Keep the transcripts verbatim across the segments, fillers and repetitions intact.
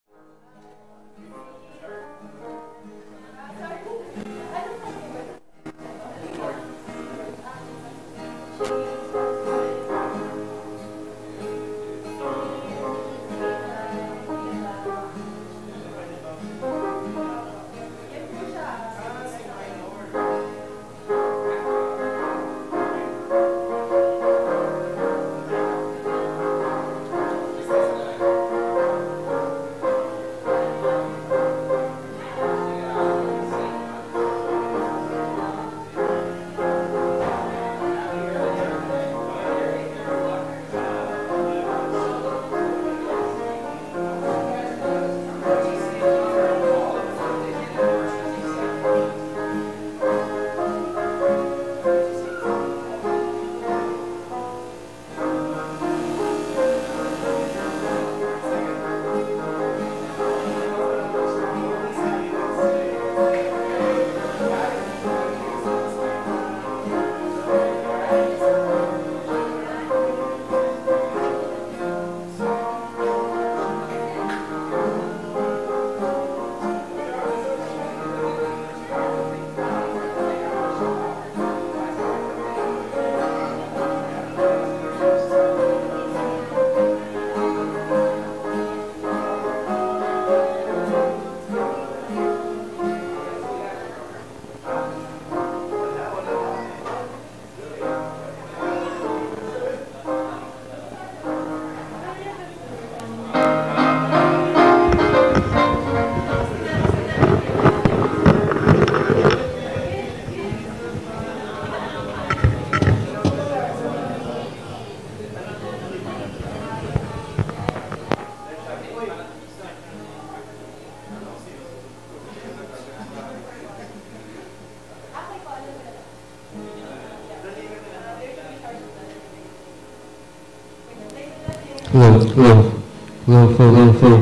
Low, low, low, full, low, full.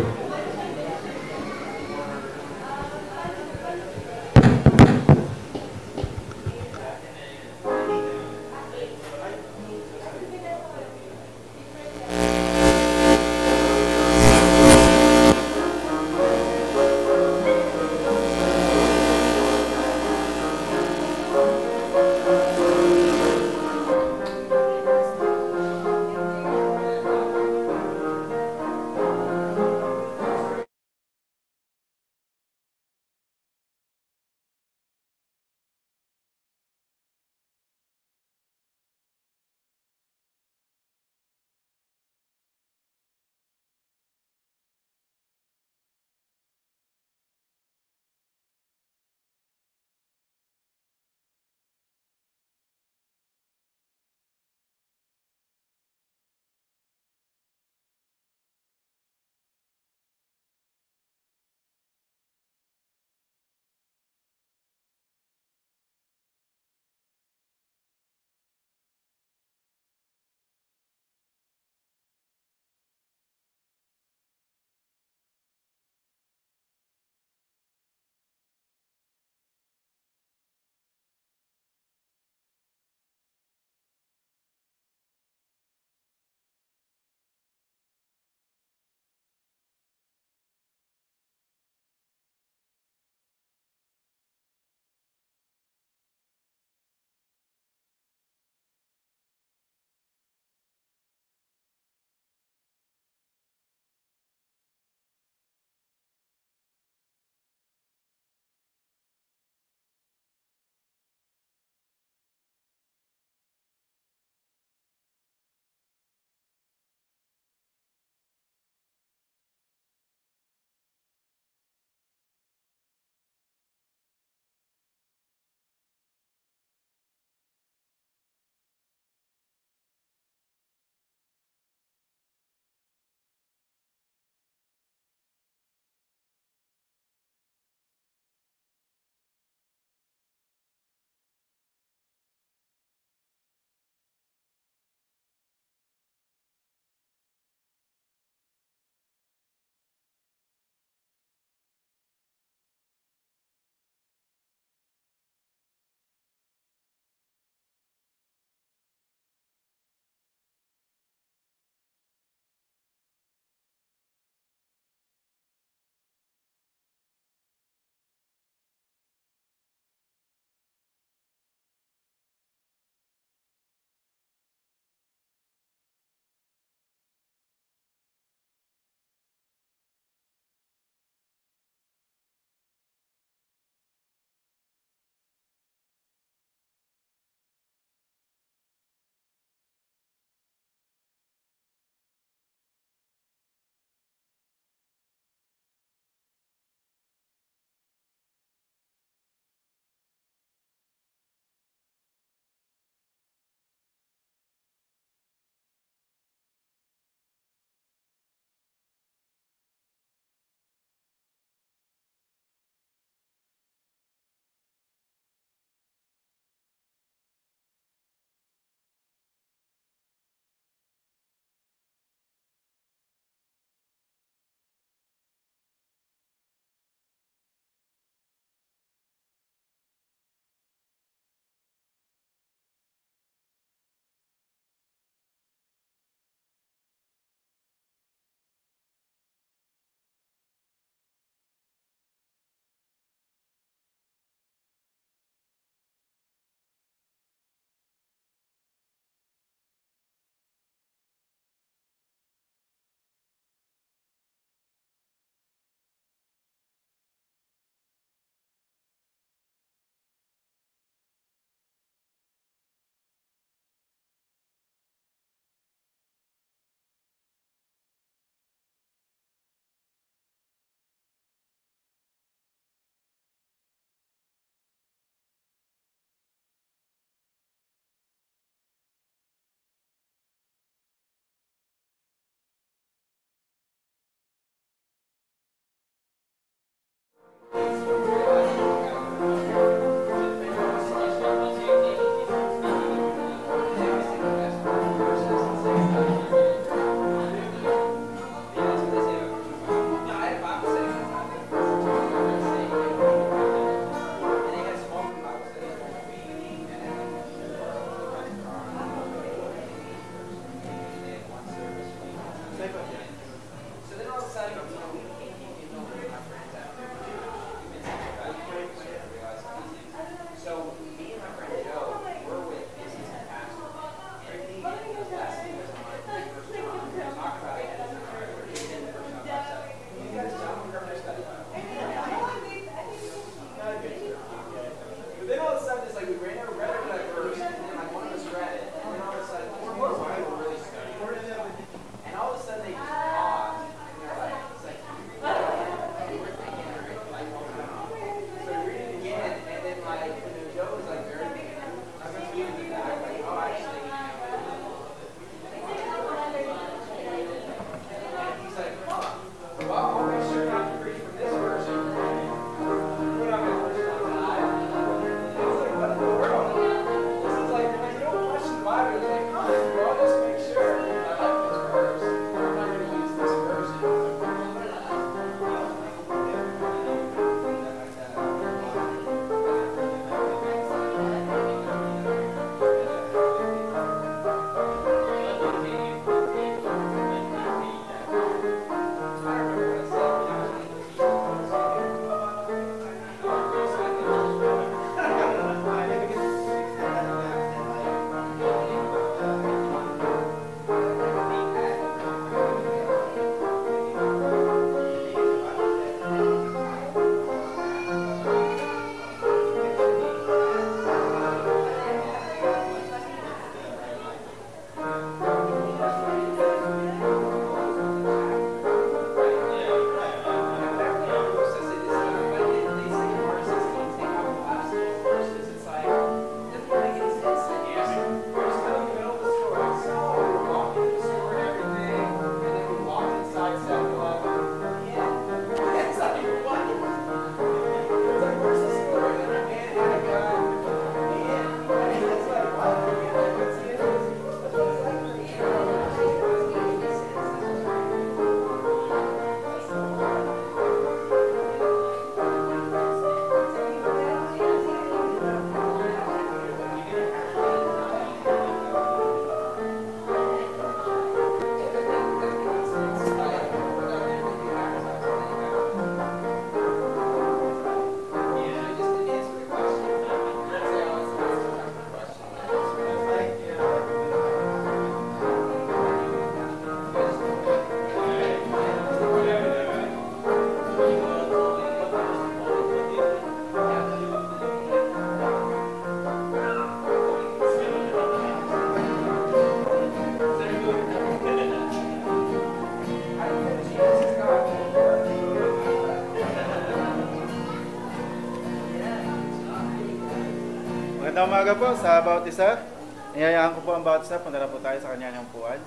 Magandang umaga po sa bawat isa. Niyayaan ko po ang bawat isa. Punta na po tayo sa kanyang upuan.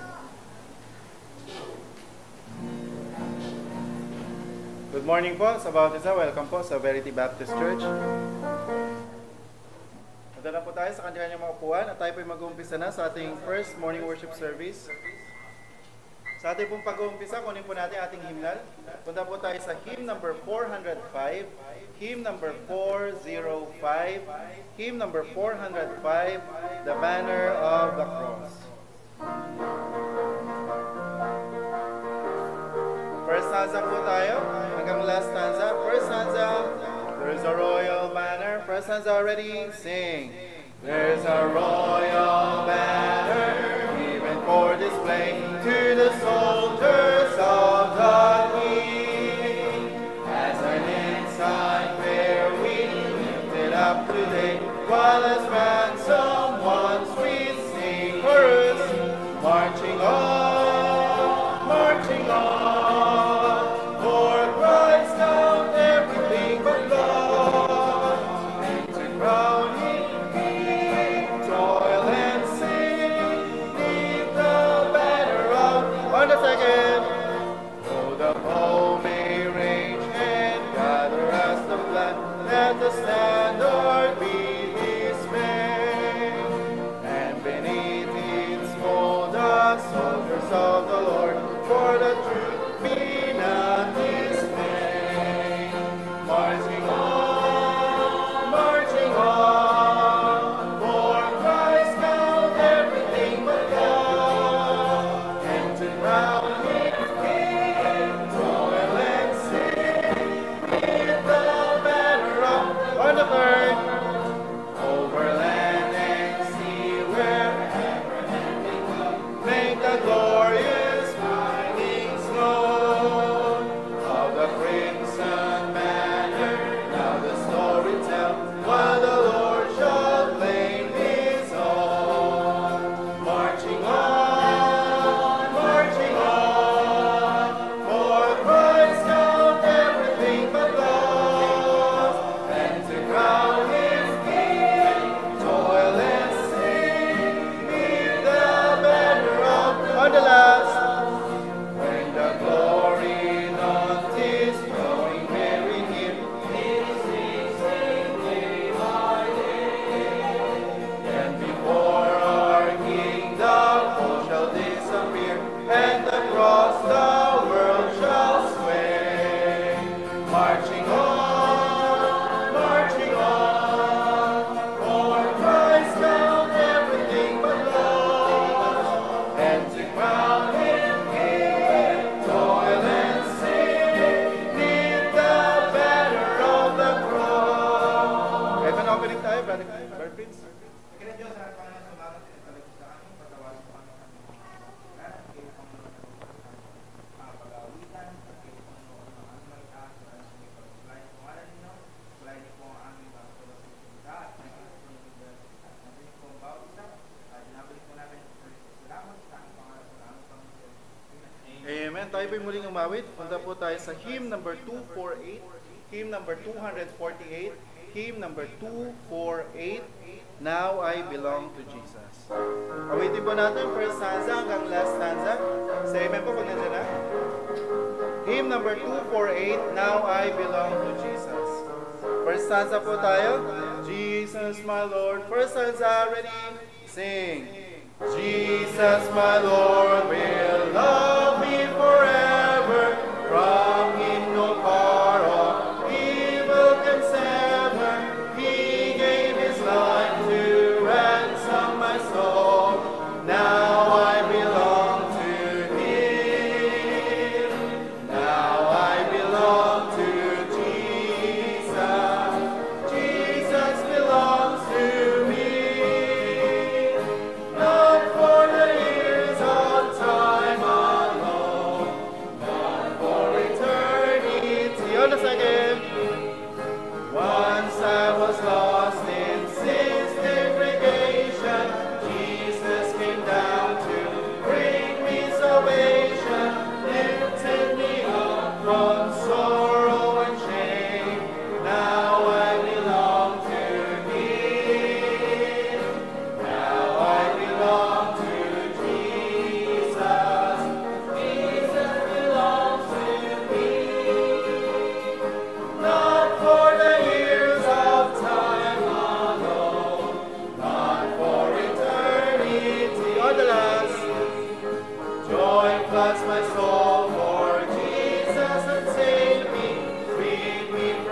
Good morning po sa bawat isa. Welcome po sa Verity Baptist Church. Punta na po tayo sa kanyang mga upuan at tayo po mag-uumpisa na sa ating first morning worship service. Sa ating pong pag-uumpisa, kunin po natin ating hymnal. Punta po tayo sa hymn number four hundred five, hymn number four oh five, hymn number four hundred five, The Banner of the Cross. First stanza po tayo, hanggang last stanza. First stanza, there's a royal banner. First stanza already, sing. There's a royal banner, given for display to the soldiers of the King. As an ensign fair we lift it up today, while as ransom once we sing chorus, marching on, marching on, for Christ count everything but God, and to crown Him King, toil and sing, leave the banner of. On the second, though the foe may rage and gather as the flood, let the standard be dismayed, and beneath its mold the soldiers of the Lord, for the truth be not dismayed. Marching on, marching on, for Christ count everything but God, and to crown Him King, toil and sing, leave the banner up. On the third, over land and sea, wherever we go, make the glorious tidings known of the crimson banner. Now the story tell, while the Lord shall claim His own. Marching on, marching on, for Christ count everything but loss, and to crown His King, toil and sing, leave the banner up. On the last, when the glory dawn is growing very near, it sings day by day. Then before our King the foe shall disappear, and the cross the world shall sway. Marching on, marching on, for Christ count everything but loss, and to crown Him King, toil and sing, leave the banner of the cross. Ito na opening tayo, Brother Brother Prince. Amen. Tayo po'y muling umawit. Punta po tayo sa hymn number two forty-eight, hymn number two forty-eight, hymn number two forty-eight, Now I Belong to Jesus. Awitin po natin first stanza hanggang last stanza. Say amen po pag nandiyan na. Hymn number two forty-eight, Now I Belong to Jesus. First stanza po tayo. Jesus my Lord. First stanza, ready? Sing. Jesus my Lord will love me forever. From Him no power of evil can sever. He gave His life to ransom my soul. Now I belong to Him. Now I belong to Jesus. Jesus belongs to me. Not for the years of time alone, but for eternity.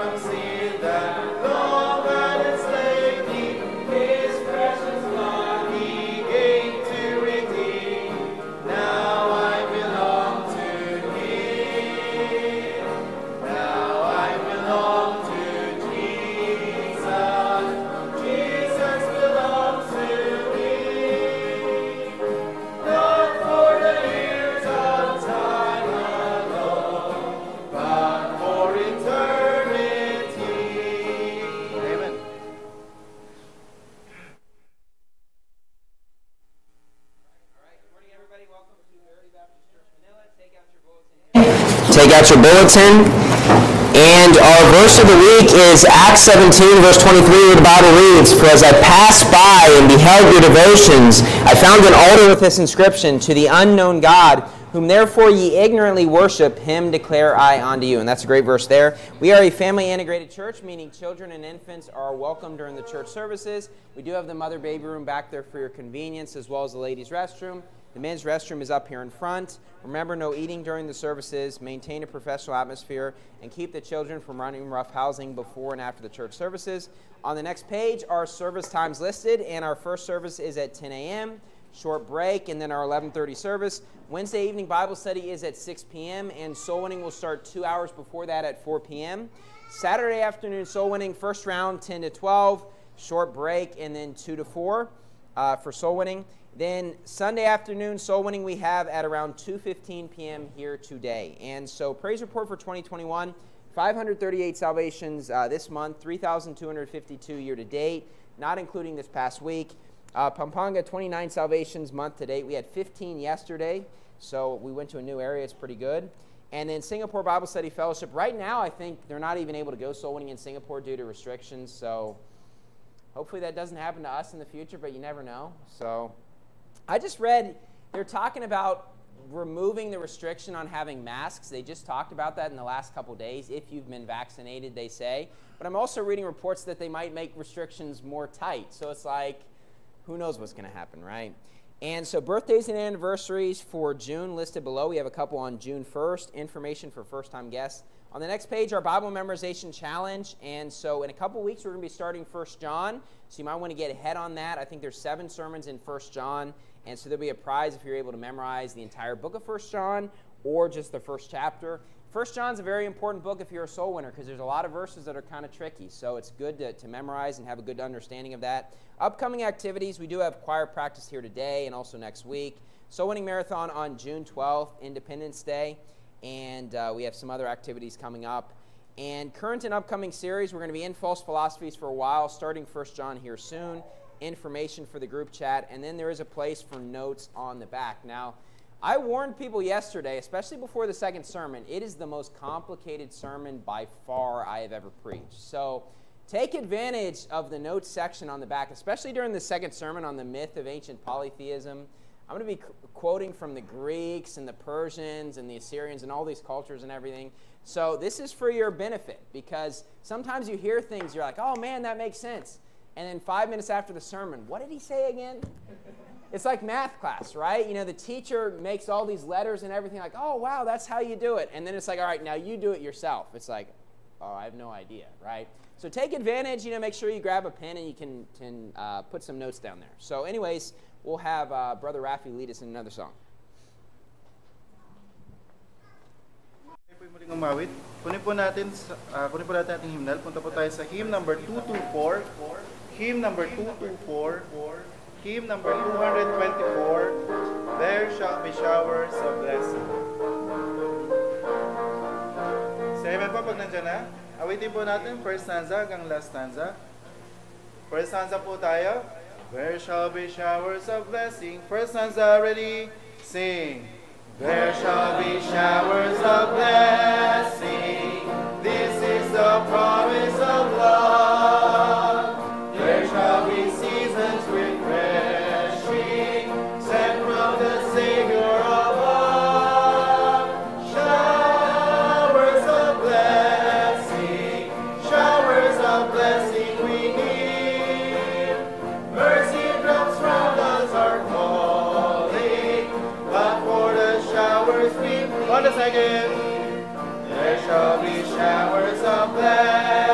from sin that long had enslaved me. His precious blood he gave to redeem. Now I belong to him. Now I belong to Jesus. Jesus belongs to me. Not for the years of time alone, but for eternity. Amen. Take out your bulletin. And our verse of the week is Acts seventeen, verse twenty-three, where the Bible reads, "For as I passed by and beheld your devotions, I found an altar with this inscription, To the unknown God, whom therefore ye ignorantly worship, him declare I unto you." And that's a great verse there. We are a family-integrated church, meaning children and infants are welcome during the church services. We do have the mother-baby room back there for your convenience, as well as the ladies' restroom. The men's restroom is up here in front. Remember, no eating during the services. Maintain a professional atmosphere, and keep the children from running rough housing before and after the church services. On the next page, our service times listed, and our first service is at ten a m Short break, and then our eleven thirty service. Wednesday evening Bible study is at six p m, and soul winning will start two hours before that at four p m Saturday afternoon soul winning, first round ten to twelve, short break, and then two to four uh, for soul winning. Then Sunday afternoon soul winning we have at around two fifteen p m here today. And so praise report for twenty twenty-one, five hundred thirty-eight salvations uh, this month, three thousand two hundred fifty-two year to date, not including this past week. Uh, Pampanga, twenty-nine salvations month to date. We had fifteen yesterday, so we went to a new area. It's pretty good. And then Singapore Bible Study Fellowship. Right now, I think they're not even able to go soul winning in Singapore due to restrictions. So hopefully that doesn't happen to us in the future, but you never know. So I just read they're talking about removing the restriction on having masks. They just talked about that in the last couple days, if you've been vaccinated, they say. But I'm also reading reports that they might make restrictions more tight. So it's like, who knows what's going to happen, right? And so birthdays and anniversaries for June listed below. We have a couple on June first, information for first-time guests. On the next page, our Bible memorization challenge. And so in a couple weeks, we're going to be starting First John. So you might want to get ahead on that. I think there's seven sermons in First John. And so there'll be a prize if you're able to memorize the entire book of First John or just the first chapter. First John's a very important book if you're a soul winner, because there's a lot of verses that are kind of tricky. So it's good to, to memorize and have a good understanding of that. Upcoming activities, we do have choir practice here today and also next week. Soul Winning Marathon on June twelfth, Independence Day. And uh, we have some other activities coming up. And current and upcoming series, we're going to be in false philosophies for a while, starting First John here soon. Information for the group chat. And then there is a place for notes on the back. Now, I warned people yesterday, especially before the second sermon, it is the most complicated sermon by far I have ever preached. So take advantage of the notes section on the back, especially during the second sermon on the myth of ancient polytheism. I'm going to be quoting from the Greeks and the Persians and the Assyrians and all these cultures and everything. So this is for your benefit, because sometimes you hear things, you're like, oh man, that makes sense. And then five minutes after the sermon, what did he say again? It's like math class, right? You know, the teacher makes all these letters and everything, like, oh, wow, that's how you do it. And then it's like, all right, now you do it yourself. It's like, oh, I have no idea, right? So take advantage, you know, make sure you grab a pen and you can, can uh, put some notes down there. So anyways, we'll have uh, Brother Rafi lead us in another song. Muling umawit. Kunin po natin, uh, kunin po natin ating hymnal. Punta po tayo sa hymn number two twenty-four. Hymn number two twenty-four. Hymn number two twenty-four, There Shall Be Showers of Blessing. Sa amen po pag nandyan na, awitin po natin first stanza hanggang last stanza. First stanza po tayo. There shall be showers of blessing. First stanza, ready, sing. There shall be showers of blessing. This is the promise of love. There shall be seasons refreshing, sent from the Savior above. Showers of blessing, showers of blessing we need. Mercy drops from us are falling, but for the showers we plead. On the second. There shall be showers of blessing.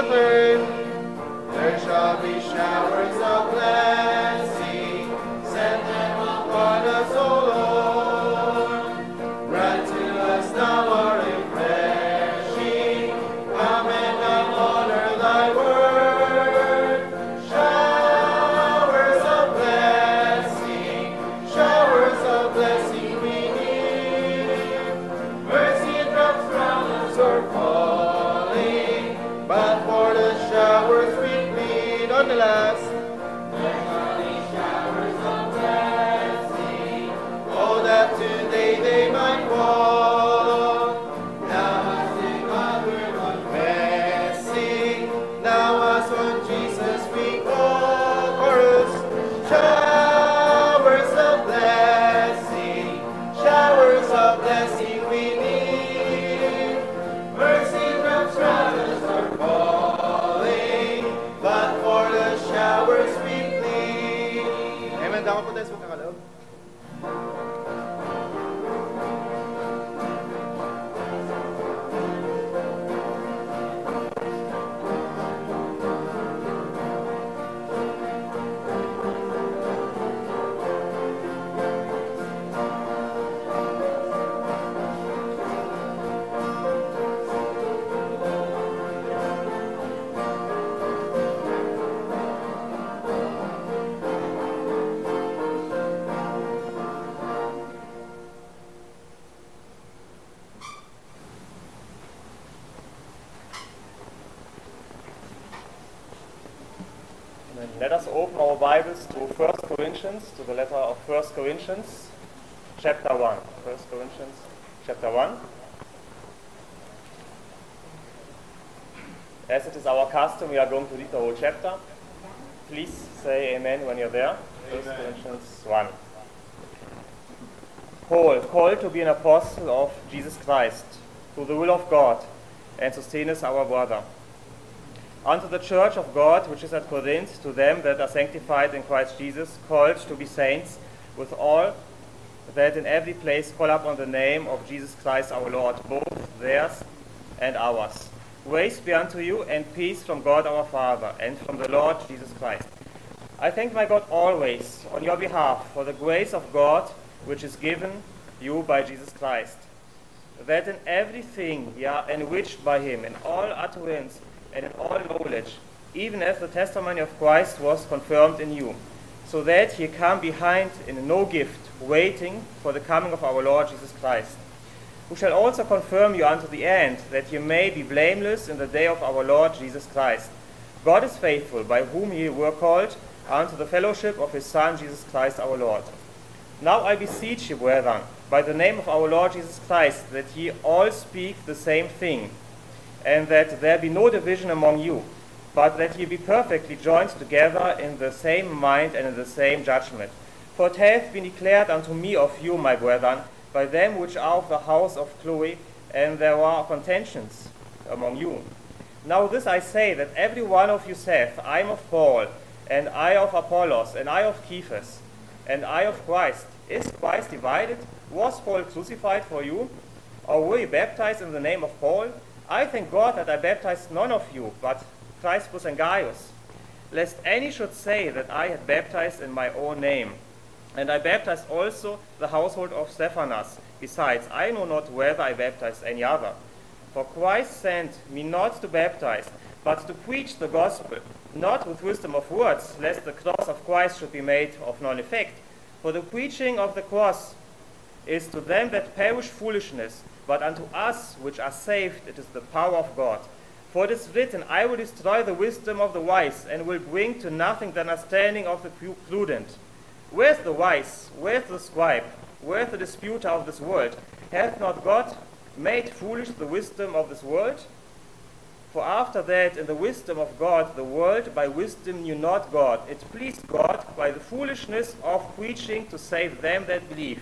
the third. There shall be showers of blessing, send them upon us, O Lord. Grant to us now our refreshing, come and now honor thy word. Showers of blessing, showers of blessing we need. Mercy drops round us are falling, but for the showers we plead on the last. There shall be showers of blessing, oh that today they might fall. Now as they God we're confessing, now as on Jesus we call. Chorus. Showers of blessing, showers of blessing we need. Mercy drops round us are falling, but for the showers we plead. Amen. Dama po tayo sa pagkakaloob. And let us open our Bibles to First Corinthians, to the letter of First Corinthians, chapter one. First Corinthians, chapter one. As it is our custom, we are going to read the whole chapter. Please say amen when you're there. First Corinthians one. Paul, called to be an apostle of Jesus Christ, through the will of God, and Sosthenes our brother. Unto the church of God which is at Corinth, to them that are sanctified in Christ Jesus, called to be saints, with all that in every place call upon the name of Jesus Christ our Lord, both theirs and ours. Grace be unto you, and peace from God our Father, and from the Lord Jesus Christ. I thank my God always on your behalf for the grace of God which is given you by Jesus Christ, that in everything ye are enriched by him, in all utterance and in all knowledge, even as the testimony of Christ was confirmed in you, so that ye come behind in no gift, waiting for the coming of our Lord Jesus Christ, who shall also confirm you unto the end, that ye may be blameless in the day of our Lord Jesus Christ. God is faithful, by whom ye were called unto the fellowship of his Son Jesus Christ our Lord. Now I beseech you, brethren, by the name of our Lord Jesus Christ, that ye all speak the same thing, and that there be no division among you, but that ye be perfectly joined together in the same mind and in the same judgment. For it hath been declared unto me of you, my brethren, by them which are of the house of Chloe, and there are contentions among you. Now this I say, that every one of you saith, I am of Paul, and I of Apollos, and I of Cephas, and I of Christ. Is Christ divided? Was Paul crucified for you? Or were you baptized in the name of Paul? I thank God that I baptized none of you, but Crispus and Gaius, lest any should say that I had baptized in my own name. And I baptized also the household of Stephanas. Besides, I know not whether I baptized any other. For Christ sent me not to baptize, but to preach the gospel, not with wisdom of words, lest the cross of Christ should be made of none effect. For the preaching of the cross is to them that perish foolishness, but unto us which are saved it is the power of God. For it is written, I will destroy the wisdom of the wise, and will bring to nothing the understanding of the prudent. Where is the wise? Where is the scribe? Where is the disputer of this world? Hath not God made foolish the wisdom of this world? For after that, in the wisdom of God, the world by wisdom knew not God. It pleased God by the foolishness of preaching to save them that believe.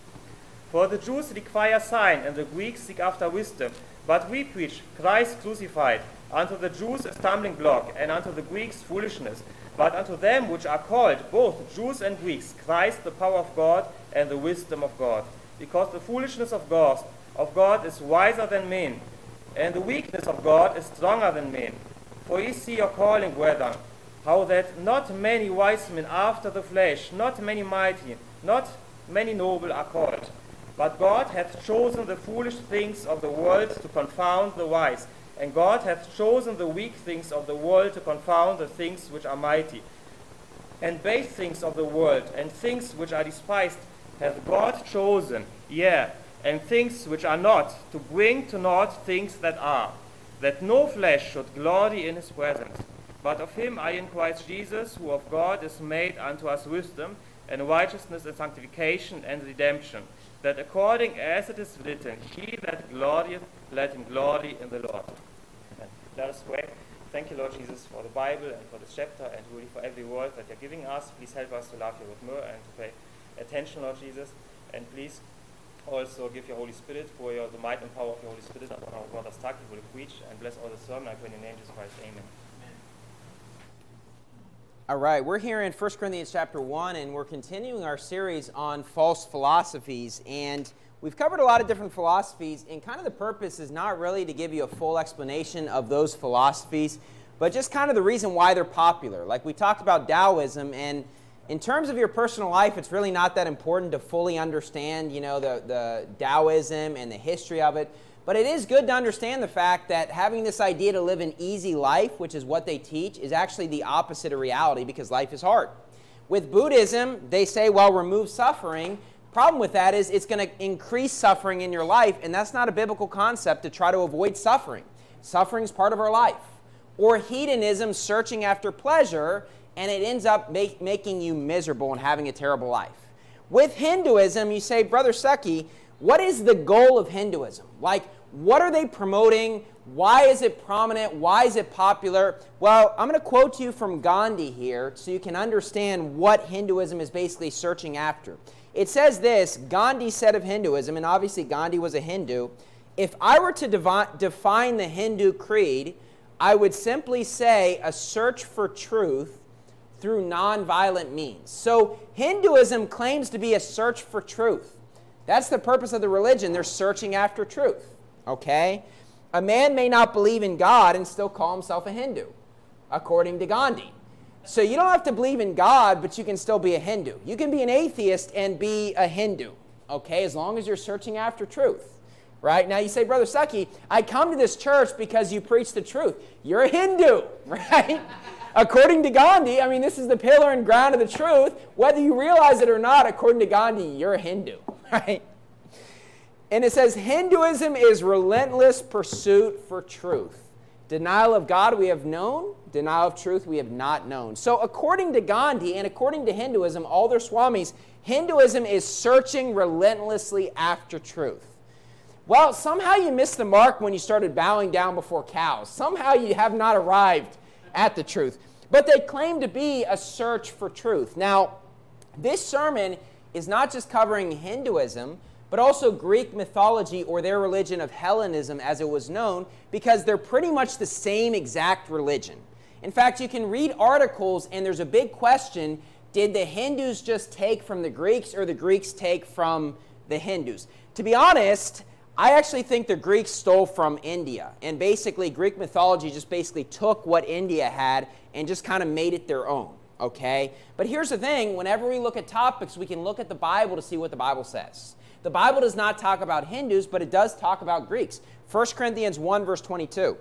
For the Jews require sign, and the Greeks seek after wisdom. But we preach Christ crucified, unto the Jews a stumbling block, and unto the Greeks foolishness. But unto them which are called, both Jews and Greeks, Christ the power of God and the wisdom of God. Because the foolishness of God, of God is wiser than men, and the weakness of God is stronger than men. For ye see your calling, brethren, how that not many wise men after the flesh, not many mighty, not many noble are called. But God hath chosen the foolish things of the world to confound the wise, and God hath chosen the weak things of the world to confound the things which are mighty. And base things of the world, and things which are despised, hath God chosen, yea, and things which are not, to bring to naught things that are, that no flesh should glory in his presence. But of him I in Christ Jesus, who of God is made unto us wisdom, and righteousness, and sanctification, and redemption, that according as it is written, he that glorieth, let him glory in the Lord. Amen. Let us pray. Thank you, Lord Jesus, for the Bible and for this chapter, and really for every word that you're giving us. Please help us to love you with more and to pay attention, Lord Jesus. And please also give your Holy Spirit, for your, the might and power of your Holy Spirit upon our brother Stuck, who will preach, and bless all the sermon. I pray in the name of Jesus Christ. Amen. All right, we're here in First Corinthians chapter one, and we're continuing our series on false philosophies. And we've covered a lot of different philosophies, and kind of the purpose is not really to give you a full explanation of those philosophies, but just kind of the reason why they're popular. Like we talked about Taoism, and in terms of your personal life, it's really not that important to fully understand, you know, the, the Taoism and the history of it. But it is good to understand the fact that having this idea to live an easy life, which is what they teach, is actually the opposite of reality, because life is hard. With Buddhism, they say, well, remove suffering. Problem with that is it's going to increase suffering in your life, and that's not a biblical concept to try to avoid suffering. Suffering is part of our life. Or hedonism, searching after pleasure, and it ends up make, making you miserable and having a terrible life. With Hinduism, you say, Brother Seki, what is the goal of Hinduism? Like, what are they promoting? Why is it prominent? Why is it popular? Well, I'm going to quote you from Gandhi here so you can understand what Hinduism is basically searching after. It says this, Gandhi said of Hinduism, and obviously Gandhi was a Hindu, if I were to devi- define the Hindu creed, I would simply say a search for truth through nonviolent means. So Hinduism claims to be a search for truth. That's the purpose of the religion. They're searching after truth, okay? A man may not believe in God and still call himself a Hindu, according to Gandhi. So you don't have to believe in God, but you can still be a Hindu. You can be an atheist and be a Hindu, okay, as long as you're searching after truth, right? Now you say, Brother Seki, I come to this church because you preach the truth. You're a Hindu, right? According to Gandhi, I mean, this is the pillar and ground of the truth. Whether you realize it or not, according to Gandhi, you're a Hindu. Right? And it says, Hinduism is relentless pursuit for truth. Denial of God we have known, denial of truth we have not known. So according to Gandhi and according to Hinduism, all their swamis, Hinduism is searching relentlessly after truth. Well, somehow you missed the mark when you started bowing down before cows. Somehow you have not arrived at the truth. But they claim to be a search for truth. Now, this sermon is not just covering Hinduism, but also Greek mythology, or their religion of Hellenism as it was known, because they're pretty much the same exact religion. In fact, you can read articles and there's a big question, did the Hindus just take from the Greeks or the Greeks take from the Hindus? To be honest, I actually think the Greeks stole from India, and basically Greek mythology just basically took what India had and just kind of made it their own. Okay? But here's the thing, whenever we look at topics, we can look at the Bible to see what the Bible says. The Bible does not talk about Hindus, but it does talk about Greeks. First Corinthians one, verse twenty-two.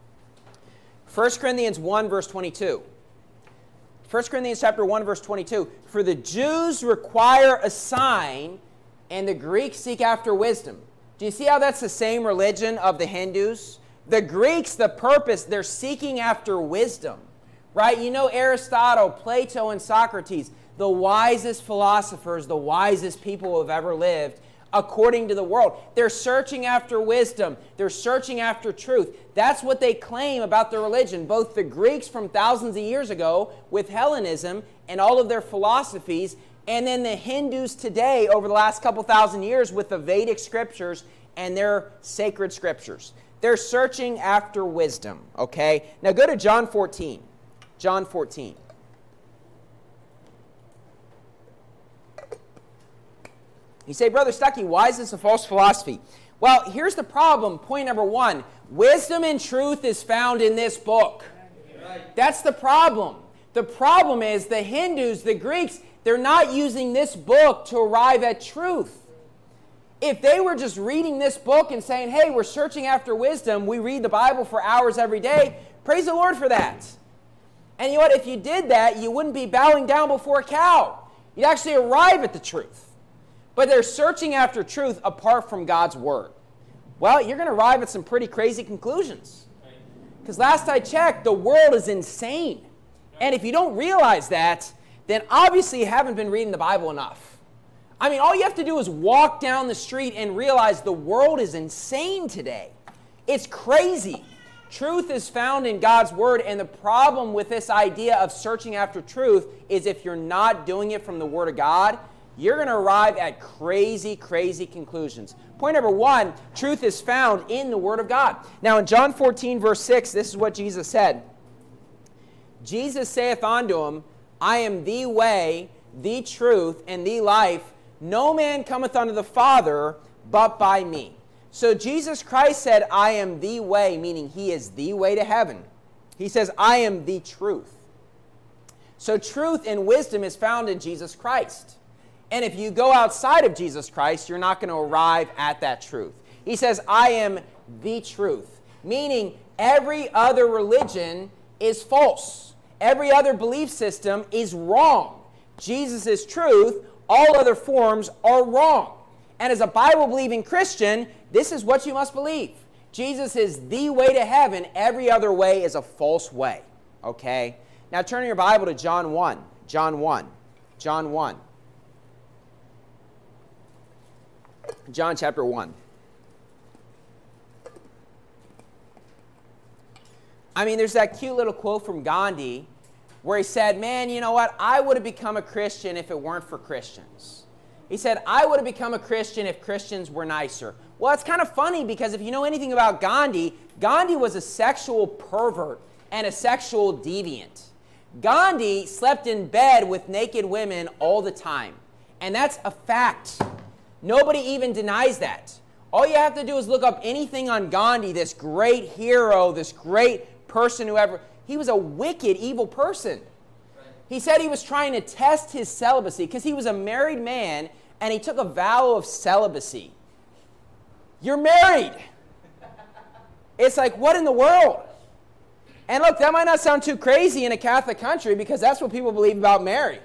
First Corinthians one, verse twenty-two. First Corinthians chapter one, verse twenty-two. For the Jews require a sign, and the Greeks seek after wisdom. Do you see how that's the same religion of the Hindus? The Greeks, the purpose, they're seeking after wisdom. Right? You know Aristotle, Plato, and Socrates, the wisest philosophers, the wisest people who have ever lived, according to the world. They're searching after wisdom. They're searching after truth. That's what they claim about their religion. Both the Greeks from thousands of years ago with Hellenism and all of their philosophies, and then the Hindus today over the last couple thousand years with the Vedic scriptures and their sacred scriptures. They're searching after wisdom, okay? Now go to John fourteen. John fourteen. You say, Brother Stuckey, why is this a false philosophy? Well, here's the problem. Point number one. Wisdom and truth is found in this book. That's the problem. The problem is the Hindus, the Greeks, they're not using this book to arrive at truth. If they were just reading this book and saying, hey, we're searching after wisdom, we read the Bible for hours every day, praise the Lord for that. And you know what? If you did that, you wouldn't be bowing down before a cow. You'd actually arrive at the truth. But they're searching after truth apart from God's Word. Well, you're going to arrive at some pretty crazy conclusions. Because last I checked, the world is insane. And if you don't realize that, then obviously you haven't been reading the Bible enough. I mean, all you have to do is walk down the street and realize the world is insane today. It's crazy. Truth is found in God's Word, and the problem with this idea of searching after truth is if you're not doing it from the Word of God, you're going to arrive at crazy, crazy conclusions. Point number one, truth is found in the Word of God. Now, in John fourteen, verse six, this is what Jesus said. Jesus saith unto him, I am the way, the truth, and the life. No man cometh unto the Father but by me. So Jesus Christ said, I am the way, meaning he is the way to heaven. He says, I am the truth. So truth and wisdom is found in Jesus Christ. And if you go outside of Jesus Christ, you're not going to arrive at that truth. He says, I am the truth, meaning every other religion is false. Every other belief system is wrong. Jesus is truth. All other forms are wrong. And as a Bible-believing Christian, this is what you must believe. Jesus is the way to heaven. Every other way is a false way. Okay? Now turn your Bible to John one. John one. John one. John chapter one. I mean, there's that cute little quote from Gandhi where he said, man, you know what? I would have become a Christian if it weren't for Christians. He said, I would have become a Christian if Christians were nicer. Well, it's kind of funny because if you know anything about Gandhi, Gandhi was a sexual pervert and a sexual deviant. Gandhi slept in bed with naked women all the time. And that's a fact. Nobody even denies that. All you have to do is look up anything on Gandhi, this great hero, this great person who ever... He was a wicked, evil person. He said he was trying to test his celibacy because he was a married man and he took a vow of celibacy. You're married. It's like, what in the world? And look, that might not sound too crazy in a Catholic country because that's what people believe about Mary.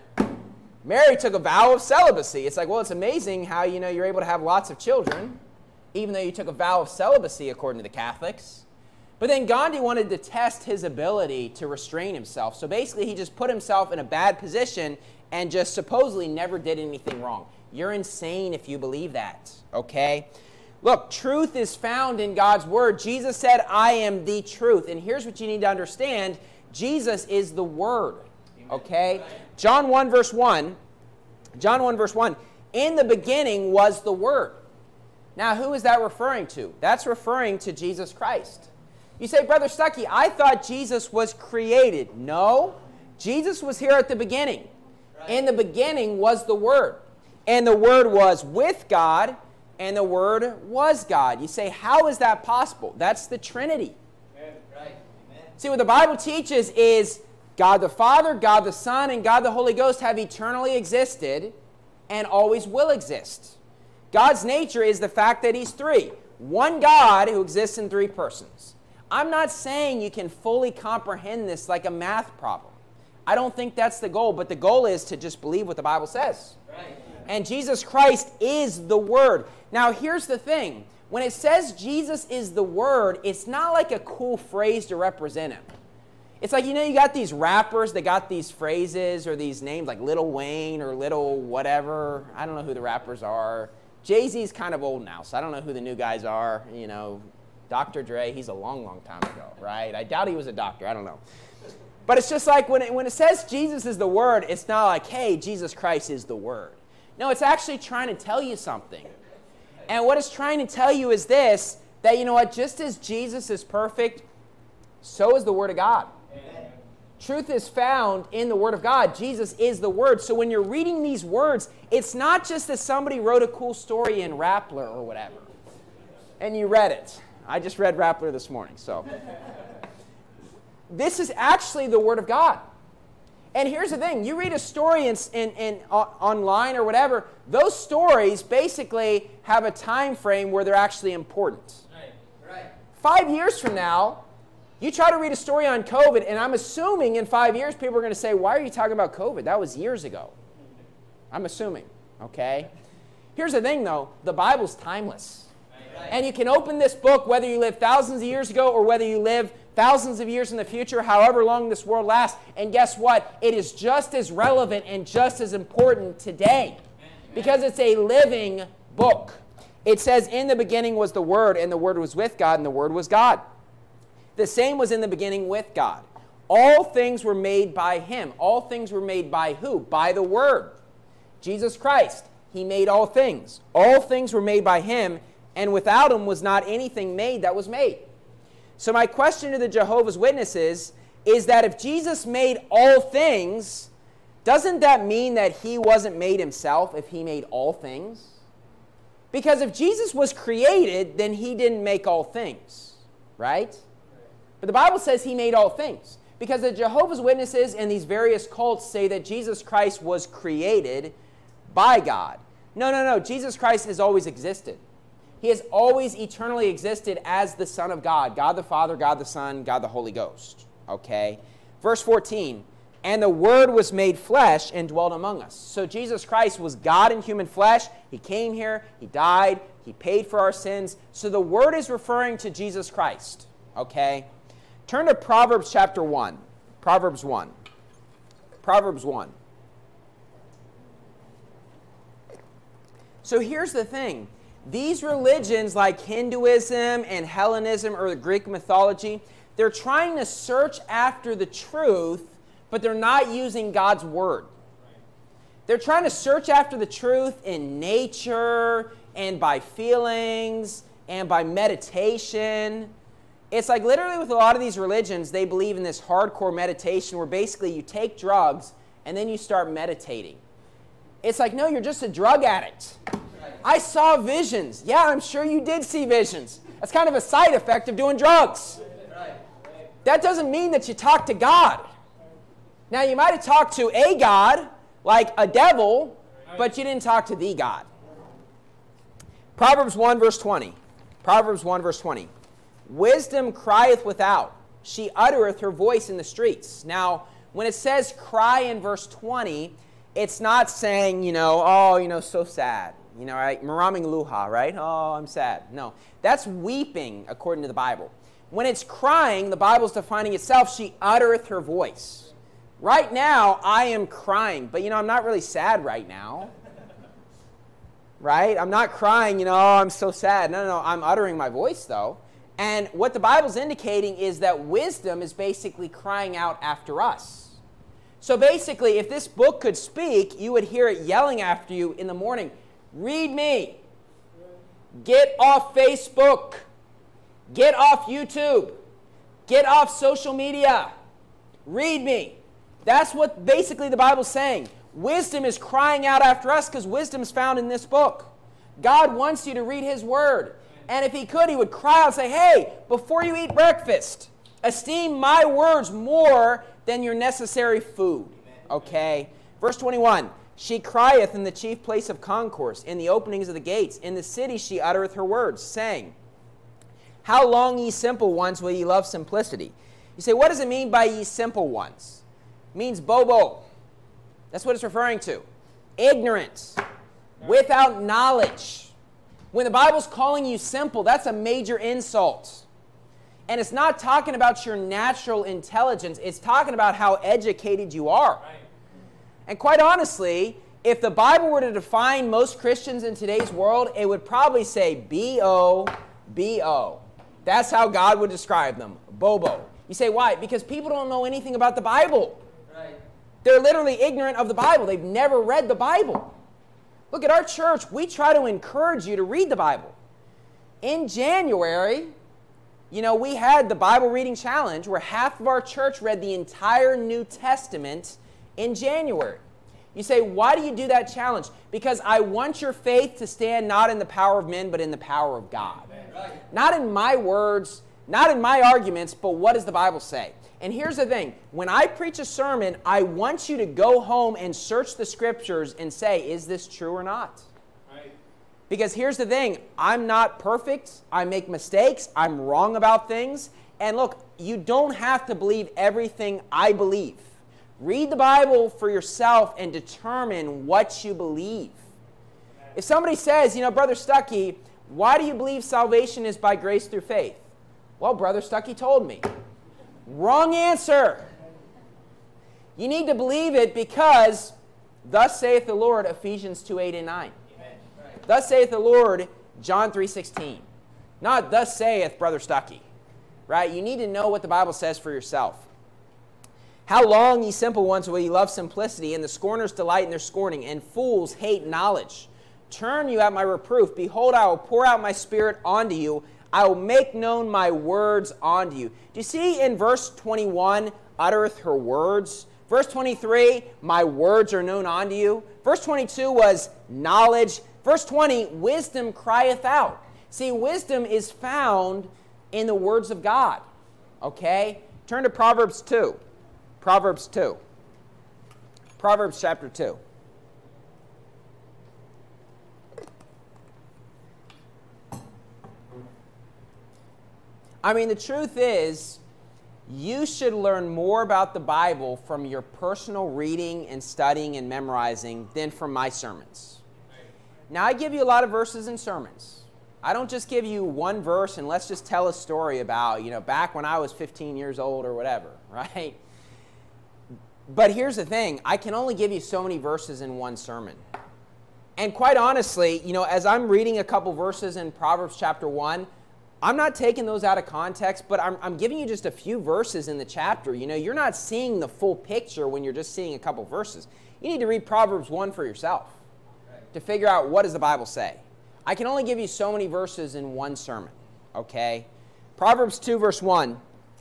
Mary took a vow of celibacy. It's like, well, it's amazing how, you know, you're able to have lots of children, even though you took a vow of celibacy, according to the Catholics. But then Gandhi wanted to test his ability to restrain himself. So basically, he just put himself in a bad position and just supposedly never did anything wrong. You're insane if you believe that, okay? Look, truth is found in God's Word. Jesus said, I am the truth. And here's what you need to understand. Jesus is the Word, okay? John one, verse one. John one, verse one. In the beginning was the Word. Now, who is that referring to? That's referring to Jesus Christ. You say, Brother Stuckey, I thought Jesus was created. No, Jesus was here at the beginning. Right. In the beginning was the Word. And the Word was with God, and the Word was God. You say, how is that possible? That's the Trinity. Amen. Right. Amen. See, what the Bible teaches is God the Father, God the Son, and God the Holy Ghost have eternally existed and always will exist. God's nature is the fact that He's three. One God who exists in three persons. I'm not saying you can fully comprehend this like a math problem. I don't think that's the goal, but the goal is to just believe what the Bible says. Right. And Jesus Christ is the Word. Now, here's the thing. When it says Jesus is the Word, it's not like a cool phrase to represent Him. It's like, you know, you got these rappers that got these phrases or these names like Lil Wayne or Little whatever. I don't know who the rappers are. Jay-Z's kind of old now, so I don't know who the new guys are, you know. Doctor Dre, he's a long, long time ago, right? I doubt he was a doctor. I don't know. But it's just like when it, when it says Jesus is the Word, it's not like, hey, Jesus Christ is the Word. No, it's actually trying to tell you something. And what it's trying to tell you is this, that, you know what, just as Jesus is perfect, so is the Word of God. Amen. Truth is found in the Word of God. Jesus is the Word. So when you're reading these words, it's not just that somebody wrote a cool story in Rappler or whatever, and you read it. I just read Rappler this morning, so. this is actually the Word of God. And here's the thing. You read a story in, in, in, uh, online or whatever, those stories basically have a time frame where they're actually important. Right. Right. Five years from now, you try to read a story on COVID, and I'm assuming in five years people are going to say, why are you talking about COVID? That was years ago. I'm assuming, okay? Here's the thing, though. The Bible's timeless. Right. And you can open this book whether you live thousands of years ago or whether you live thousands of years in the future, however long this world lasts. And guess what? It is just as relevant and just as important today because it's a living book. It says, in the beginning was the Word, and the Word was with God, and the Word was God. The same was in the beginning with God. All things were made by Him. All things were made by who? By the Word. Jesus Christ. He made all things. All things were made by Him, and without Him was not anything made that was made. So my question to the Jehovah's Witnesses is that if Jesus made all things, doesn't that mean that He wasn't made Himself if He made all things? Because if Jesus was created, then He didn't make all things, right? But the Bible says He made all things. Because the Jehovah's Witnesses and these various cults say that Jesus Christ was created by God. No, no, no. Jesus Christ has always existed. He has always eternally existed as the Son of God. God the Father, God the Son, God the Holy Ghost. Okay? Verse fourteen, and the Word was made flesh and dwelt among us. So Jesus Christ was God in human flesh. He came here. He died. He paid for our sins. So the Word is referring to Jesus Christ. Okay? Turn to Proverbs chapter one. Proverbs one. Proverbs one. So here's the thing. These religions like Hinduism and Hellenism or the Greek mythology, they're trying to search after the truth, but they're not using God's Word. They're trying to search after the truth in nature and by feelings and by meditation. It's like literally with a lot of these religions, they believe in this hardcore meditation where basically you take drugs and then you start meditating. It's like, no, you're just a drug addict. I saw visions. Yeah, I'm sure you did see visions. That's kind of a side effect of doing drugs. That doesn't mean that you talk to God. Now, you might have talked to a God, like a devil, but you didn't talk to the God. Proverbs one, verse twenty. Proverbs one, verse twenty. Wisdom crieth without. She uttereth her voice in the streets. Now, when it says cry in verse twenty, it's not saying, you know, oh, you know, so sad. You know, right? Maraming luha, right? Oh, I'm sad. No, that's weeping according to the Bible. When it's crying, the Bible's defining itself, she uttereth her voice. Right now, I am crying, but, you know, I'm not really sad right now. Right? I'm not crying, you know, oh, I'm so sad. No, no, no, I'm uttering my voice, though. And what the Bible's indicating is that wisdom is basically crying out after us. So basically, if this book could speak, you would hear it yelling after you in the morning. Read me. Get off Facebook. Get off YouTube. Get off social media. Read me. That's what basically the Bible's saying. Wisdom is crying out after us because wisdom is found in this book. God wants you to read His Word. And if He could, He would cry out and say, hey, before you eat breakfast, esteem my words more than your necessary food. Okay? Verse twenty-one. She crieth in the chief place of concourse, in the openings of the gates. In the city she uttereth her words, saying, how long, ye simple ones, will ye love simplicity? You say, what does it mean by ye simple ones? It means bobo. That's what it's referring to. Ignorance. Without knowledge. When the Bible's calling you simple, that's a major insult. And it's not talking about your natural intelligence. It's talking about how educated you are. Right. And quite honestly, if the Bible were to define most Christians in today's world, it would probably say B O B O. That's how God would describe them, bobo. You say, why? Because people don't know anything about the Bible. Right. They're literally ignorant of the Bible. They've never read the Bible. Look, at our church, we try to encourage you to read the Bible. In January, you know, we had the Bible reading challenge where half of our church read the entire New Testament in January. You say, why do you do that challenge? Because I want your faith to stand not in the power of men, but in the power of God. Right. Not in my words, not in my arguments, but what does the Bible say? And here's the thing. When I preach a sermon, I want you to go home and search the scriptures and say, is this true or not? Right. Because here's the thing. I'm not perfect. I make mistakes. I'm wrong about things. And look, you don't have to believe everything I believe. Read the Bible for yourself and determine what you believe. If somebody says, you know, Brother Stuckey, why do you believe salvation is by grace through faith? Well, Brother Stuckey told me. Wrong answer. You need to believe it because, thus saith the Lord, Ephesians two, eight, and nine. Amen. Thus saith the Lord, John three, sixteen. Not thus saith Brother Stuckey. Right? You need to know what the Bible says for yourself. How long, ye simple ones, will ye love simplicity, and the scorners delight in their scorning, and fools hate knowledge? Turn you at my reproof. Behold, I will pour out my spirit onto you. I will make known my words unto you. Do you see in verse twenty-one, uttereth her words? Verse twenty-three, my words are known unto you. Verse twenty-two was knowledge. Verse twenty, wisdom crieth out. See, wisdom is found in the words of God. Okay? Turn to Proverbs two. Proverbs two. Proverbs chapter two. I mean, the truth is, you should learn more about the Bible from your personal reading and studying and memorizing than from my sermons. Now, I give you a lot of verses in sermons. I don't just give you one verse and let's just tell a story about, you know, back when I was fifteen years old or whatever, right? But here's the thing. I can only give you so many verses in one sermon. And quite honestly, you know, as I'm reading a couple verses in Proverbs chapter one, I'm not taking those out of context, but I'm, I'm giving you just a few verses in the chapter. You know, you're not seeing the full picture when you're just seeing a couple verses. You need to read Proverbs one for yourself to figure out what does the Bible say. I can only give you so many verses in one sermon, okay? Proverbs two, verse one.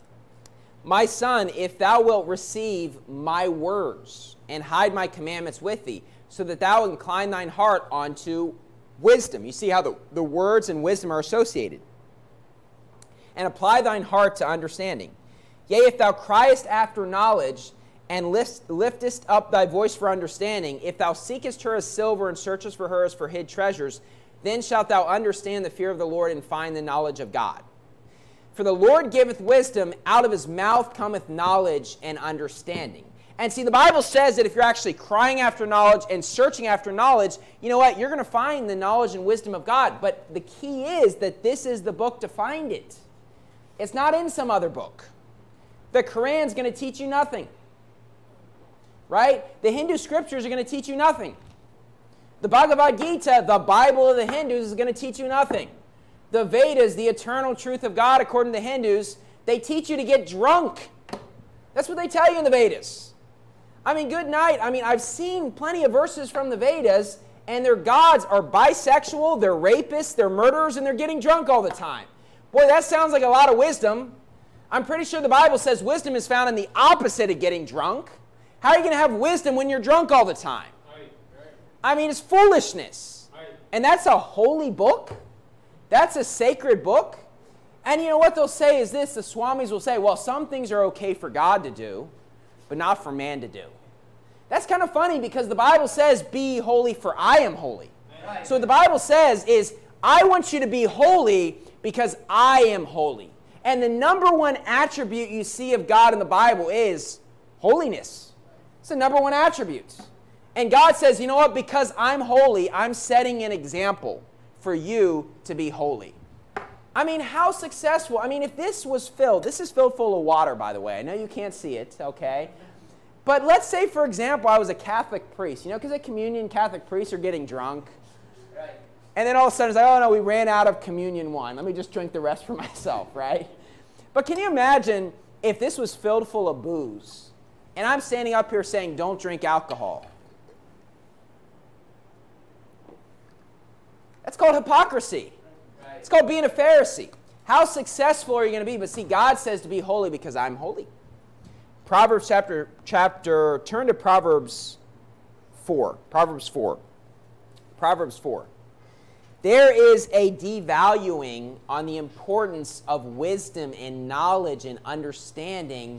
My son, if thou wilt receive my words and hide my commandments with thee, so that thou incline thine heart unto wisdom. You see how the, the words and wisdom are associated. And apply thine heart to understanding. Yea, if thou criest after knowledge, and lift, liftest up thy voice for understanding, if thou seekest her as silver, and searchest for her as for hid treasures, then shalt thou understand the fear of the Lord, and find the knowledge of God. For the Lord giveth wisdom, out of his mouth cometh knowledge and understanding. And see, the Bible says that if you're actually crying after knowledge and searching after knowledge, you know what? You're going to find the knowledge and wisdom of God. But the key is that this is the book to find it. It's not in some other book. The Quran's going to teach you nothing. Right? The Hindu scriptures are going to teach you nothing. The Bhagavad Gita, the Bible of the Hindus, is going to teach you nothing. The Vedas, the eternal truth of God, according to the Hindus, they teach you to get drunk. That's what they tell you in the Vedas. I mean, good night. I mean, I've seen plenty of verses from the Vedas, and their gods are bisexual, they're rapists, they're murderers, and they're getting drunk all the time. Boy, that sounds like a lot of wisdom. I'm pretty sure the Bible says wisdom is found in the opposite of getting drunk. How are you going to have wisdom when you're drunk all the time? I mean, it's foolishness. And that's a holy book. That's a sacred book. And you know what they'll say is this, the Swamis will say, well, some things are okay for God to do, but not for man to do. That's kind of funny because the Bible says, be holy for I am holy. Right. So what the Bible says is, I want you to be holy because I am holy. And the number one attribute you see of God in the Bible is holiness. It's the number one attribute. And God says, you know what? Because I'm holy, I'm setting an example for you to be holy. I mean, how successful? I mean, if this was filled, this is filled full of water, by the way. I know you can't see it, okay? But let's say, for example, I was a Catholic priest. You know, because at communion, Catholic priests are getting drunk. Right. And then all of a sudden it's like, oh, no, we ran out of communion wine. Let me just drink the rest for myself, right? But can you imagine if this was filled full of booze, and I'm standing up here saying, don't drink alcohol? That's called hypocrisy. Right. It's called being a Pharisee. How successful are you going to be? But see, God says to be holy because I'm holy. Proverbs chapter, chapter, turn to Proverbs four. Proverbs four. Proverbs four. There is a devaluing on the importance of wisdom and knowledge and understanding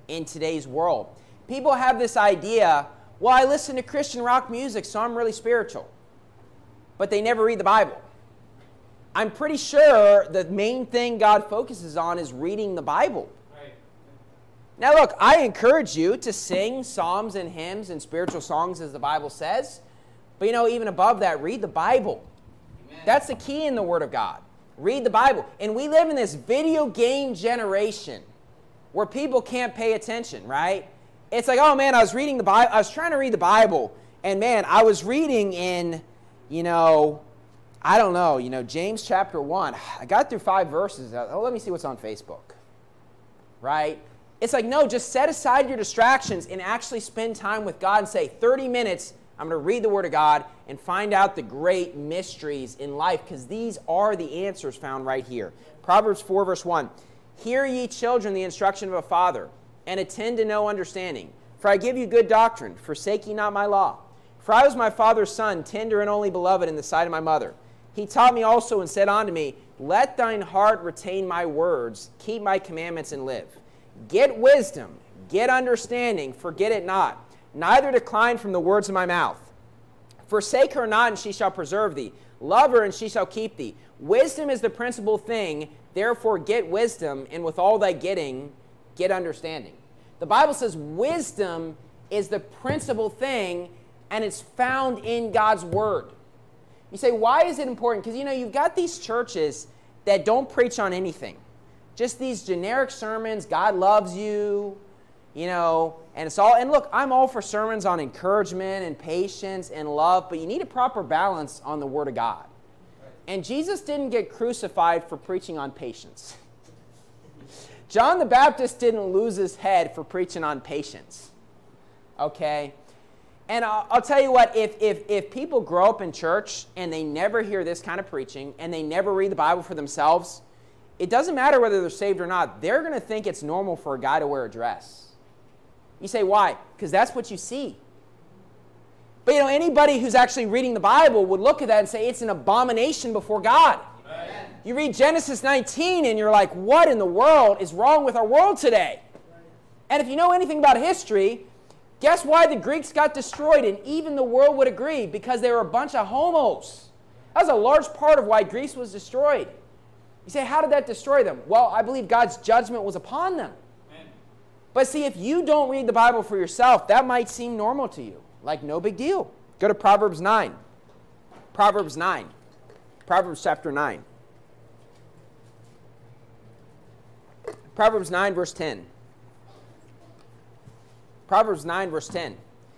in today's world. People have this idea, well, I listen to Christian rock music, so I'm really spiritual. But they never read the Bible. I'm pretty sure the main thing God focuses on is reading the Bible. Right. Now look, I encourage you to sing psalms and hymns and spiritual songs as the Bible says. But you know, even above that, read the Bible. Amen. That's the key in the Word of God. Read the Bible. And we live in this video game generation where people can't pay attention, right? It's like, oh man, I was reading the Bible. I was trying to read the Bible. And man, I was reading in, you know, I don't know, you know, James chapter one. I got through five verses. Oh, let me see what's on Facebook, right? It's like, no, just set aside your distractions and actually spend time with God and say, thirty minutes, I'm going to read the Word of God and find out the great mysteries in life, because these are the answers found right here. Proverbs four, verse one. Hear ye children the instruction of a father, and attend to no understanding. For I give you good doctrine, forsake ye not my law. For I was my father's son, tender and only beloved in the sight of my mother. He taught me also and said unto me, let thine heart retain my words, keep my commandments and live. Get wisdom, get understanding, forget it not, neither decline from the words of my mouth. Forsake her not, and she shall preserve thee. Love her, and she shall keep thee. Wisdom is the principal thing, therefore get wisdom, and with all thy getting, get understanding. The Bible says wisdom is the principal thing, and it's found in God's Word. You say, why is it important? Because, you know, you've got these churches that don't preach on anything. Just these generic sermons, God loves you, you know, and it's all, and look, I'm all for sermons on encouragement and patience and love, but you need a proper balance on the Word of God. And Jesus didn't get crucified for preaching on patience. John the Baptist didn't lose his head for preaching on patience. Okay? And I'll, I'll tell you what, if, if, if people grow up in church and they never hear this kind of preaching and they never read the Bible for themselves, it doesn't matter whether they're saved or not. They're going to think it's normal for a guy to wear a dress. You say, why? Because that's what you see. But you know, anybody who's actually reading the Bible would look at that and say it's an abomination before God. Amen. You read Genesis nineteen and you're like, what in the world is wrong with our world today? And if you know anything about history, guess why the Greeks got destroyed? And even the world would agree, because they were a bunch of homos. That was a large part of why Greece was destroyed. You say, how did that destroy them? Well, I believe God's judgment was upon them. Amen. But see, if you don't read the Bible for yourself, that might seem normal to you. Like, no big deal. Go to Proverbs nine. Proverbs nine. Proverbs chapter nine. Proverbs nine, verse ten. Proverbs nine, verse ten.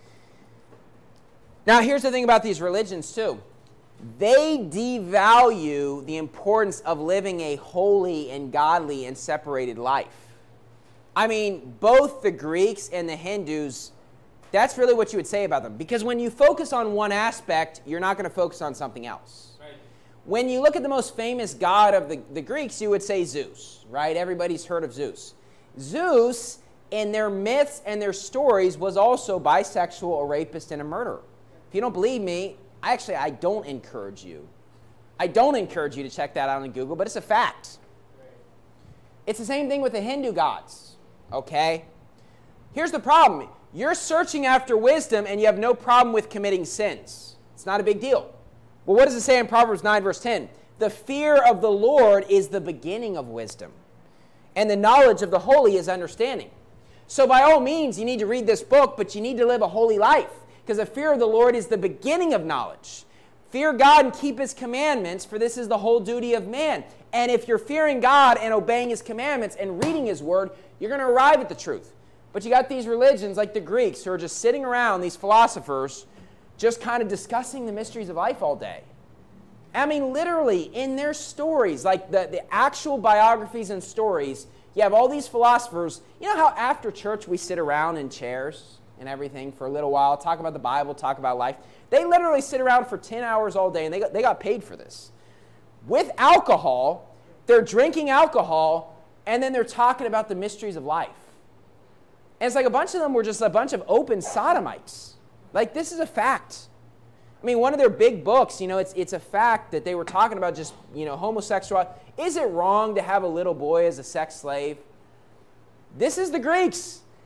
Now, here's the thing about these religions, too. They devalue the importance of living a holy and godly and separated life. I mean, both the Greeks and the Hindus, that's really what you would say about them. Because when you focus on one aspect, you're not going to focus on something else. Right. When you look at the most famous god of the, the Greeks, you would say Zeus, right? Everybody's heard of Zeus. Zeus, in their myths and their stories, was also bisexual, a rapist, and a murderer. If you don't believe me, actually, I don't encourage you. I don't encourage you to check that out on Google, but it's a fact. It's the same thing with the Hindu gods, okay? Here's the problem. You're searching after wisdom and you have no problem with committing sins. It's not a big deal. Well, what does it say in Proverbs nine, verse ten? The fear of the Lord is the beginning of wisdom, and the knowledge of the holy is understanding. So by all means, you need to read this book, but you need to live a holy life, because the fear of the Lord is the beginning of knowledge. Fear God and keep His commandments, for this is the whole duty of man. And if you're fearing God and obeying His commandments and reading His word, you're going to arrive at the truth. But you got these religions like the Greeks who are just sitting around, these philosophers, just kind of discussing the mysteries of life all day. I mean, literally, in their stories, like the, the actual biographies and stories, you have all these philosophers. You know how after church we sit around in chairs and everything for a little while, talk about the Bible, talk about life? They literally sit around for ten hours all day, and they got, they got paid for this. With alcohol, they're drinking alcohol, and then they're talking about the mysteries of life. And it's like a bunch of them were just a bunch of open sodomites. Like, this is a fact. I mean, one of their big books, you know, it's, it's a fact that they were talking about just, you know, homosexuality. Is it wrong to have a little boy as a sex slave? This is the Greeks.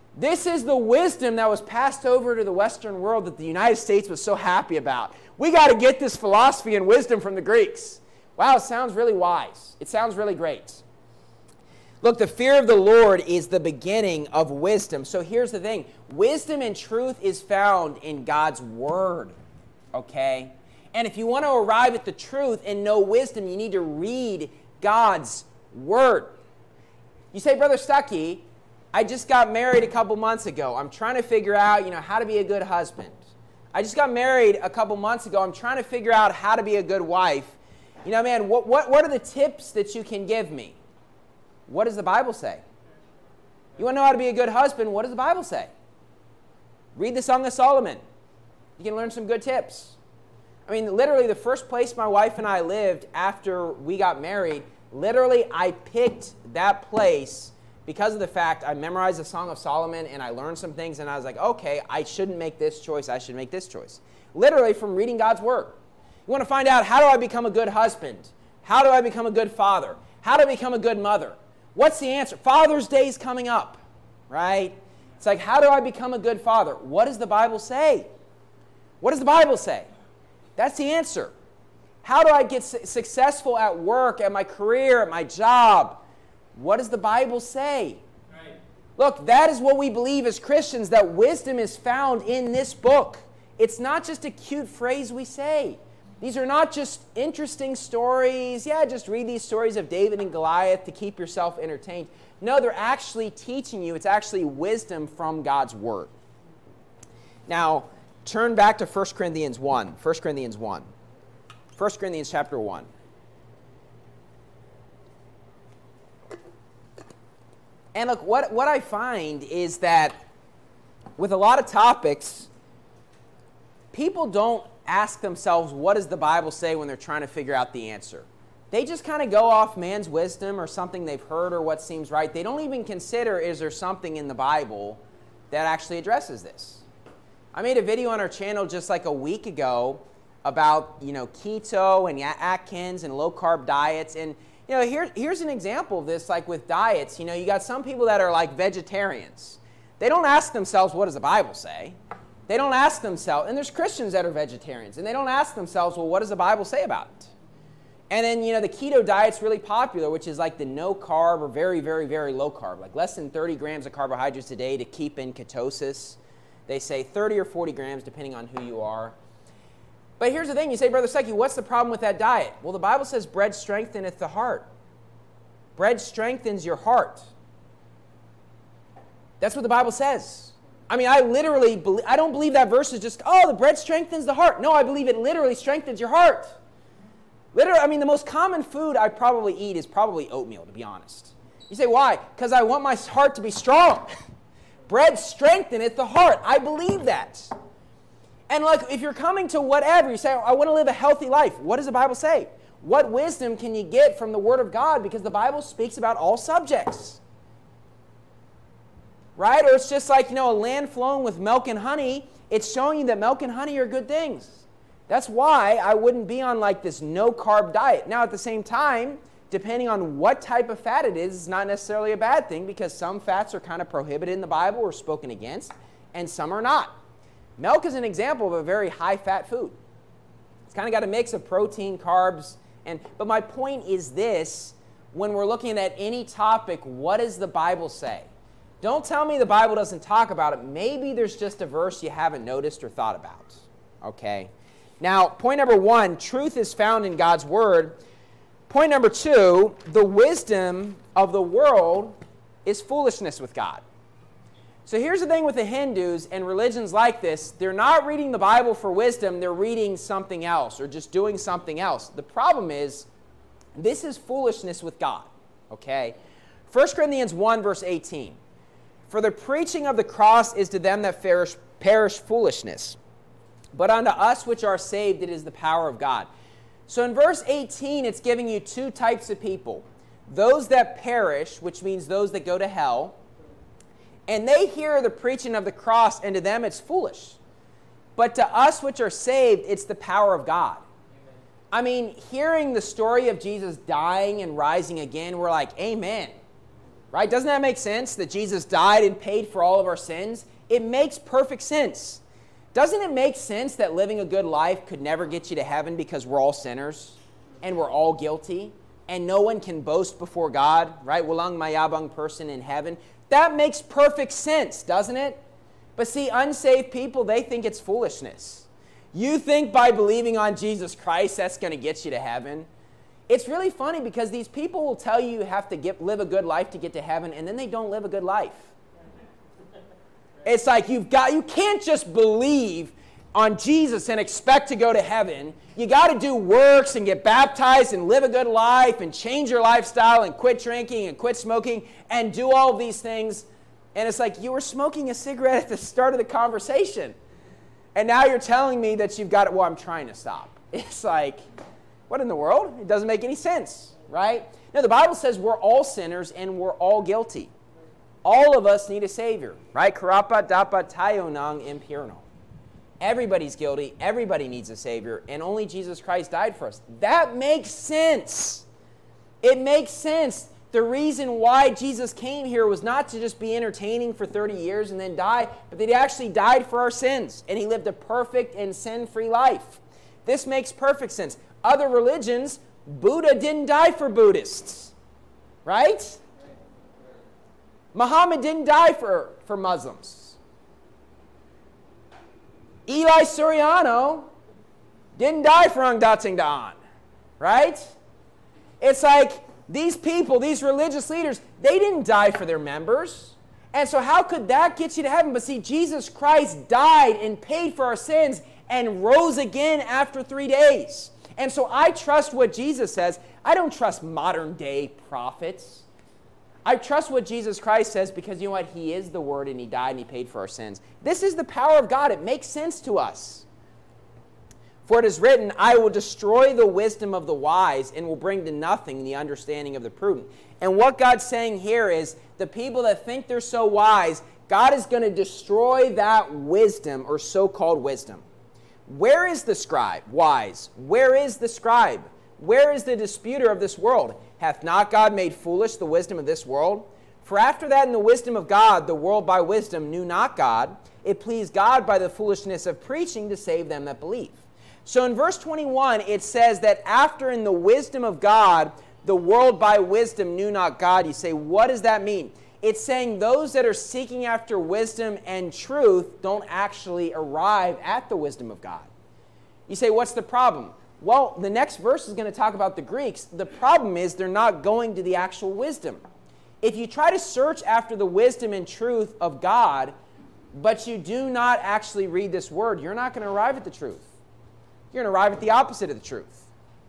This is the wisdom that was passed over to the Western world that the United States was so happy about. We got to get this philosophy and wisdom from the Greeks. Wow, it sounds really wise. It sounds really great. Look, the fear of the Lord is the beginning of wisdom. So here's the thing. Wisdom and truth is found in God's Word, okay? And if you want to arrive at the truth and know wisdom, you need to read God's Word. You say, Brother Stuckey, I just got married a couple months ago. I'm trying to figure out, you know, how to be a good husband. I just got married a couple months ago. I'm trying to figure out how to be a good wife. You know, man, what, what, what are the tips that you can give me? What does the Bible say? You want to know how to be a good husband? What does the Bible say? Read the Song of Solomon. You can learn some good tips. I mean, literally, the first place my wife and I lived after we got married, literally, I picked that place because of the fact I memorized the Song of Solomon and I learned some things and I was like, okay, I shouldn't make this choice, I should make this choice. Literally from reading God's Word. You want to find out, how do I become a good husband? How do I become a good father? How do I become a good mother? What's the answer? Father's Day is coming up, right? It's like, how do I become a good father? What does the Bible say? What does the Bible say? That's the answer. How do I get su- successful at work, at my career, at my job? What does the Bible say? Right. Look, that is what we believe as Christians, that wisdom is found in this book. It's not just a cute phrase we say. These are not just interesting stories. Yeah, just read these stories of David and Goliath to keep yourself entertained. No, they're actually teaching you. It's actually wisdom from God's Word. Now, turn back to First Corinthians one. First Corinthians one. First Corinthians chapter one. And look, what, what I find is that with a lot of topics, people don't ask themselves, what does the Bible say, when they're trying to figure out the answer. They just kind of go off man's wisdom or something they've heard or what seems right. They don't even consider, is there something in the Bible that actually addresses this? I made a video on our channel just like a week ago about, you know, keto and Atkins and low-carb diets. And, you know, here, here's an example of this, like with diets. You know, you got some people that are like vegetarians. They don't ask themselves, what does the Bible say? They don't ask themselves, and there's Christians that are vegetarians, and they don't ask themselves, well, what does the Bible say about it? And then, you know, the keto diet's really popular, which is like the no carb or very, very, very low carb, like less than thirty grams of carbohydrates a day to keep in ketosis. They say thirty or forty grams, depending on who you are. But here's the thing. You say, Brother Stuckey, what's the problem with that diet? Well, the Bible says bread strengtheneth the heart. Bread strengthens your heart. That's what the Bible says. I mean, I literally, believe, I don't believe that verse is just, oh, the bread strengthens the heart. No, I believe it literally strengthens your heart. Literally, I mean, the most common food I probably eat is probably oatmeal, to be honest. You say, why? Because I want my heart to be strong. Bread strengtheneth the heart. I believe that. And like, if you're coming to whatever, you say, I want to live a healthy life. What does the Bible say? What wisdom can you get from the Word of God? Because the Bible speaks about all subjects. Right? Or it's just like, you know, a land flowing with milk and honey. It's showing you that milk and honey are good things. That's why I wouldn't be on like this no-carb diet. Now, at the same time, depending on what type of fat it is, it's not necessarily a bad thing, because some fats are kind of prohibited in the Bible or spoken against, and some are not. Milk is an example of a very high-fat food. It's kind of got a mix of protein, carbs, and but my point is this: when we're looking at any topic, what does the Bible say? Don't tell me the Bible doesn't talk about it. Maybe there's just a verse you haven't noticed or thought about. Okay? Now, point number one, truth is found in God's Word. Point number two, the wisdom of the world is foolishness with God. So here's the thing with the Hindus and religions like this. They're not reading the Bible for wisdom. They're reading something else or just doing something else. The problem is, this is foolishness with God. Okay? First Corinthians one, verse eighteen. For the preaching of the cross is to them that perish, perish foolishness. But unto us which are saved, it is the power of God. So in verse eighteen, it's giving you two types of people. Those that perish, which means those that go to hell, and they hear the preaching of the cross, and to them it's foolish. But to us which are saved, it's the power of God. I mean, hearing the story of Jesus dying and rising again, we're like, amen. Right? Doesn't that make sense that Jesus died and paid for all of our sins? It makes perfect sense. Doesn't it make sense that living a good life could never get you to heaven because we're all sinners and we're all guilty and no one can boast before God, right? Walang mayabang person in heaven. That makes perfect sense, doesn't it? But see, unsaved people, they think it's foolishness. You think by believing on Jesus Christ, that's going to get you to heaven. It's really funny because these people will tell you you have to get, live a good life to get to heaven, and then they don't live a good life. It's like you've got, you can't just believe on Jesus and expect to go to heaven. You got to do works and get baptized and live a good life and change your lifestyle and quit drinking and quit smoking and do all of these things. And it's like you were smoking a cigarette at the start of the conversation. And now you're telling me that you've got it. Well, I'm trying to stop. It's like, what in the world? It doesn't make any sense, right? Now, the Bible says we're all sinners and we're all guilty. All of us need a Savior, right? Karapa dapat tayo ng impierno. Everybody's guilty. Everybody needs a Savior. And only Jesus Christ died for us. That makes sense. It makes sense. The reason why Jesus came here was not to just be entertaining for thirty years and then die, but that he actually died for our sins. And he lived a perfect and sin-free life. This makes perfect sense. Other religions, Buddha didn't die for Buddhists, right? Muhammad didn't die for, for Muslims. Eli Soriano didn't die for Ang Dating Daan, right? It's like these people, these religious leaders, they didn't die for their members. And so how could that get you to heaven? But see, Jesus Christ died and paid for our sins and rose again after three days. And so I trust what Jesus says. I don't trust modern day prophets. I trust what Jesus Christ says because you know what? He is the Word and he died and he paid for our sins. This is the power of God. It makes sense to us. For it is written, I will destroy the wisdom of the wise and will bring to nothing the understanding of the prudent. And what God's saying here is the people that think they're so wise, God is going to destroy that wisdom or so-called wisdom. Where is the scribe, wise? Where is the scribe? Where is the disputer of this world? Hath not God made foolish the wisdom of this world? For after that in the wisdom of God, the world by wisdom knew not God. It pleased God by the foolishness of preaching to save them that believe. So in verse twenty-one, it says that after in the wisdom of God, the world by wisdom knew not God. You say, what does that mean? It's saying those that are seeking after wisdom and truth don't actually arrive at the wisdom of God. You say, what's the problem? Well, the next verse is going to talk about the Greeks. The problem is they're not going to the actual wisdom. If you try to search after the wisdom and truth of God, but you do not actually read this word, you're not going to arrive at the truth. You're going to arrive at the opposite of the truth.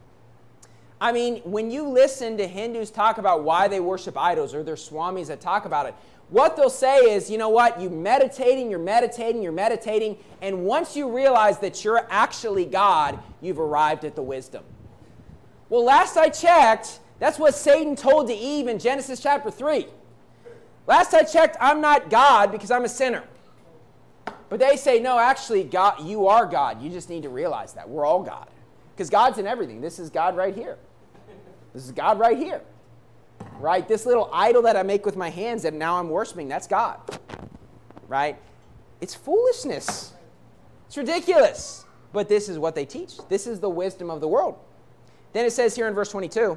I mean, when you listen to Hindus talk about why they worship idols, or their swamis that talk about it, what they'll say is, you know what, you're meditating, you're meditating, you're meditating, and once you realize that you're actually God, you've arrived at the wisdom. Well, last I checked, that's what Satan told to Eve in Genesis chapter three. Last I checked, I'm not God because I'm a sinner. But they say, no, actually, God, you are God. You just need to realize that. We're all God. Because God's in everything. This is God right here. This is God right here. Right? This little idol that I make with my hands that now I'm worshiping, that's God. Right? It's foolishness. It's ridiculous. But this is what they teach. This is the wisdom of the world. Then it says here in verse twenty-two,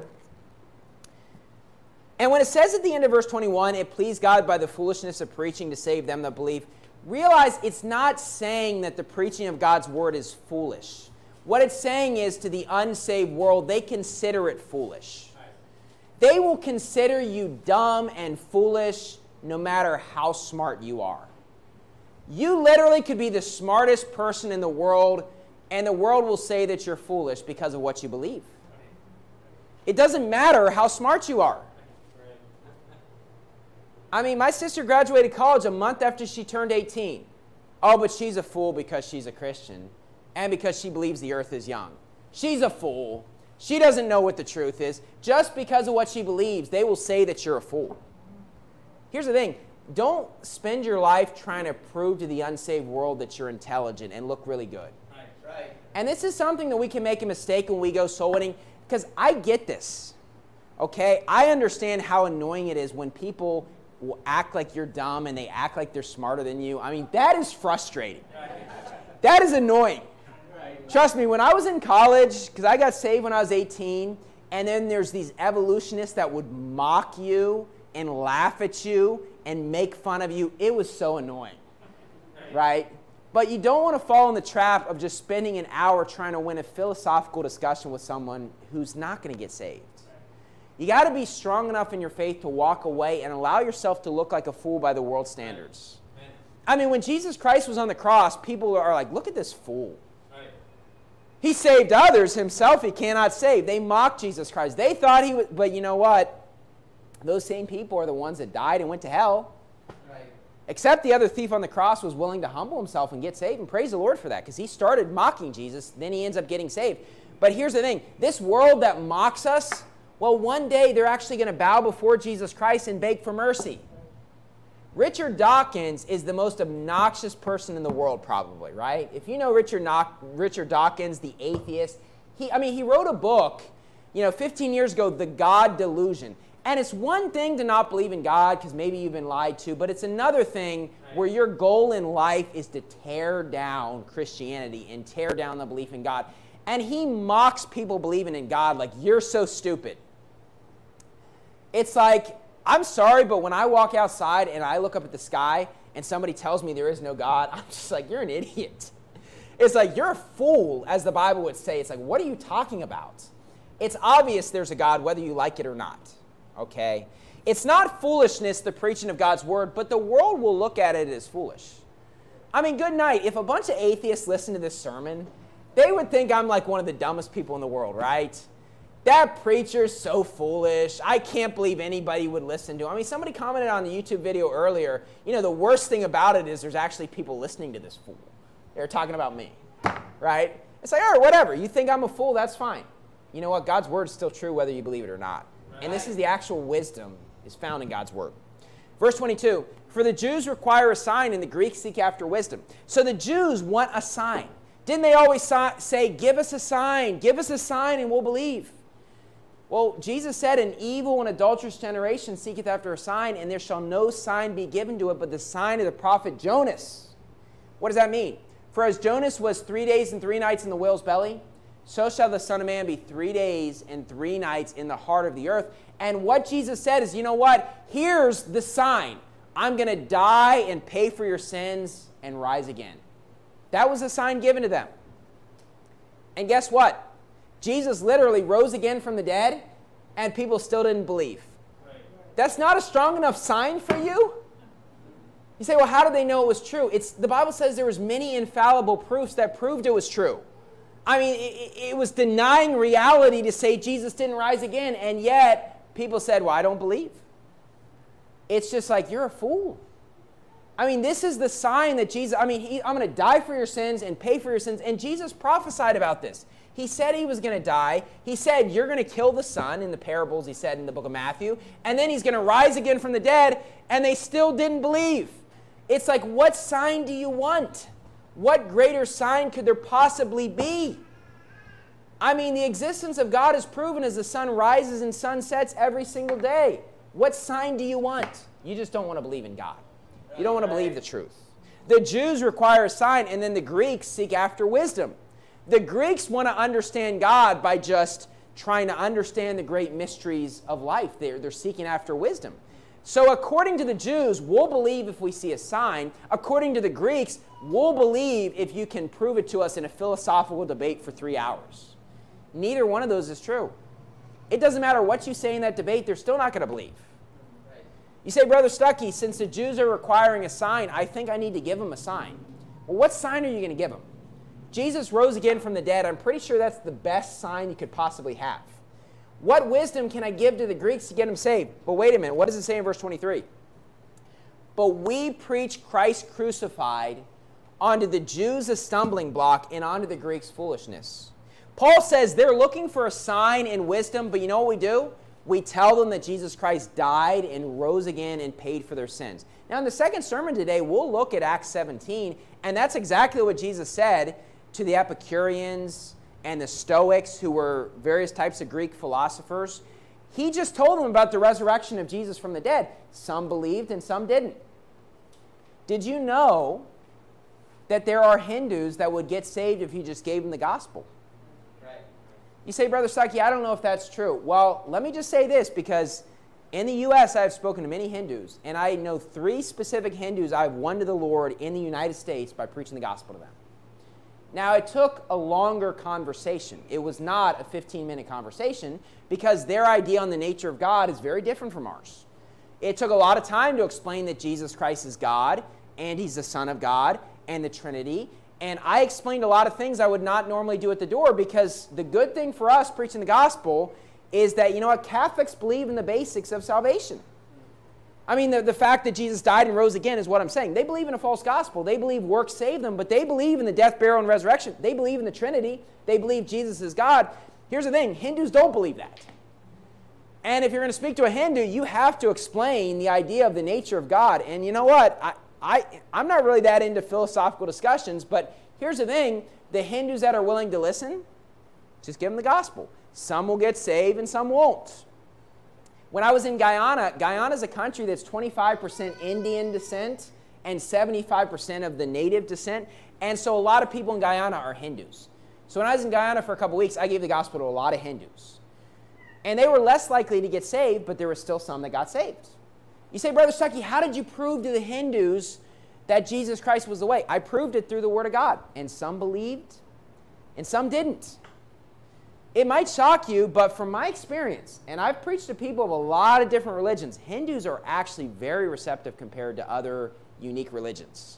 and when it says at the end of verse twenty-one, it pleased God by the foolishness of preaching to save them that believe, realize it's not saying that the preaching of God's word is foolish. What it's saying is to the unsaved world, they consider it foolish. They will consider you dumb and foolish no matter how smart you are. You literally could be the smartest person in the world, and the world will say that you're foolish because of what you believe. It doesn't matter how smart you are. I mean, my sister graduated college a month after she turned eighteen. Oh, but she's a fool because she's a Christian and because she believes the earth is young. She's a fool. She doesn't know what the truth is. Just because of what she believes, they will say that you're a fool. Here's the thing. Don't spend your life trying to prove to the unsaved world that you're intelligent and look really good. Right, right. And this is something that we can make a mistake when we go soul winning, because I get this. Okay? I understand how annoying it is when people will act like you're dumb and they act like they're smarter than you. I mean, that is frustrating. That is annoying. Trust me, when I was in college, because I got saved when I was eighteen, and then there's these evolutionists that would mock you and laugh at you and make fun of you. It was so annoying, right? But you don't want to fall in the trap of just spending an hour trying to win a philosophical discussion with someone who's not going to get saved. You got to be strong enough in your faith to walk away and allow yourself to look like a fool by the world's standards. I mean, when Jesus Christ was on the cross, people are like, look at this fool. He saved others, himself he cannot save. They mocked Jesus Christ. They thought he was, but you know what? Those same people are the ones that died and went to hell. Right. Except the other thief on the cross was willing to humble himself and get saved. And praise the Lord for that, because he started mocking Jesus, then he ends up getting saved. But here's the thing. This world that mocks us, well, one day they're actually going to bow before Jesus Christ and beg for mercy. Richard Dawkins is the most obnoxious person in the world, probably, right? If you know Richard, Knock, Richard Dawkins, the atheist, he, I mean, he wrote a book, you know, fifteen years ago, The God Delusion. And it's one thing to not believe in God because maybe you've been lied to, but it's another thing where your goal in life is to tear down Christianity and tear down the belief in God. And he mocks people believing in God like, you're so stupid. It's like, I'm sorry, but when I walk outside and I look up at the sky and somebody tells me there is no God, I'm just like, you're an idiot. It's like, you're a fool, as the Bible would say. It's like, what are you talking about? It's obvious there's a God, whether you like it or not, okay? It's not foolishness, the preaching of God's word, but the world will look at it as foolish. I mean, good night. If a bunch of atheists listen to this sermon, they would think I'm like one of the dumbest people in the world, right? That preacher's so foolish. I can't believe anybody would listen to him. I mean, somebody commented on the YouTube video earlier, you know, the worst thing about it is there's actually people listening to this fool. They're talking about me, right? It's like, all right, whatever. You think I'm a fool, that's fine. You know what? God's word is still true whether you believe it or not. Right. And this is the actual wisdom is found in God's word. Verse twenty-two, for the Jews require a sign and the Greeks seek after wisdom. So the Jews want a sign. Didn't they always say, give us a sign, give us a sign and we'll believe? Well, Jesus said, an evil and adulterous generation seeketh after a sign, and there shall no sign be given to it but the sign of the prophet Jonas. What does that mean? For as Jonas was three days and three nights in the whale's belly, so shall the Son of Man be three days and three nights in the heart of the earth. And what Jesus said is, you know what? Here's the sign. I'm going to die and pay for your sins and rise again. That was the sign given to them. And guess what? Jesus literally rose again from the dead, and people still didn't believe. Right. That's not a strong enough sign for you? You say, well, how did they know it was true? It's, the Bible says there was many infallible proofs that proved it was true. I mean, it, it was denying reality to say Jesus didn't rise again, and yet people said, well, I don't believe. It's just like, you're a fool. I mean, this is the sign that Jesus, I mean, he, I'm going to die for your sins and pay for your sins, and Jesus prophesied about this. He said he was going to die. He said, you're going to kill the son in the parables he said in the book of Matthew. And then he's going to rise again from the dead. And they still didn't believe. It's like, what sign do you want? What greater sign could there possibly be? I mean, the existence of God is proven as the sun rises and sun sets every single day. What sign do you want? You just don't want to believe in God. You don't want to believe the truth. The Jews require a sign, and then the Greeks seek after wisdom. The Greeks want to understand God by just trying to understand the great mysteries of life. They're, they're seeking after wisdom. So according to the Jews, we'll believe if we see a sign. According to the Greeks, we'll believe if you can prove it to us in a philosophical debate for three hours. Neither one of those is true. It doesn't matter what you say in that debate, they're still not going to believe. You say, Brother Stuckey, since the Jews are requiring a sign, I think I need to give them a sign. Well, what sign are you going to give them? Jesus rose again from the dead. I'm pretty sure that's the best sign you could possibly have. What wisdom can I give to the Greeks to get them saved? But wait a minute. What does it say in verse twenty-three? But we preach Christ crucified, onto the Jews a stumbling block, and onto the Greeks foolishness. Paul says they're looking for a sign and wisdom, but you know what we do? We tell them that Jesus Christ died and rose again and paid for their sins. Now, in the second sermon today, we'll look at Acts seventeen, and that's exactly what Jesus said to the Epicureans and the Stoics, who were various types of Greek philosophers. He just told them about the resurrection of Jesus from the dead. Some believed and some didn't. Did you know that there are Hindus that would get saved if you just gave them the gospel? Right. You say, Brother Stuckey, I don't know if that's true. Well, let me just say this, because in the U S I have spoken to many Hindus, and I know three specific Hindus I've won to the Lord in the United States by preaching the gospel to them. Now, it took a longer conversation. It was not a fifteen-minute conversation, because their idea on the nature of God is very different from ours. It took a lot of time to explain that Jesus Christ is God, and He's the Son of God, and the Trinity. And I explained a lot of things I would not normally do at the door, because the good thing for us preaching the gospel is that, you know what, Catholics believe in the basics of salvation. I mean, the, the fact that Jesus died and rose again is what I'm saying. They believe in a false gospel. They believe works save them, but they believe in the death, burial, and resurrection. They believe in the Trinity. They believe Jesus is God. Here's the thing. Hindus don't believe that. And if you're going to speak to a Hindu, you have to explain the idea of the nature of God. And you know what? I, I, I'm not really that into philosophical discussions, but here's the thing. The Hindus that are willing to listen, just give them the gospel. Some will get saved and some won't. When I was in Guyana, Guyana is a country that's twenty-five percent Indian descent and seventy-five percent of the native descent. And so a lot of people in Guyana are Hindus. So when I was in Guyana for a couple weeks, I gave the gospel to a lot of Hindus. And they were less likely to get saved, but there were still some that got saved. You say, Brother Stuckey, how did you prove to the Hindus that Jesus Christ was the way? I proved it through the Word of God. And some believed, and some didn't. It might shock you, but from my experience, and I've preached to people of a lot of different religions, Hindus are actually very receptive compared to other unique religions.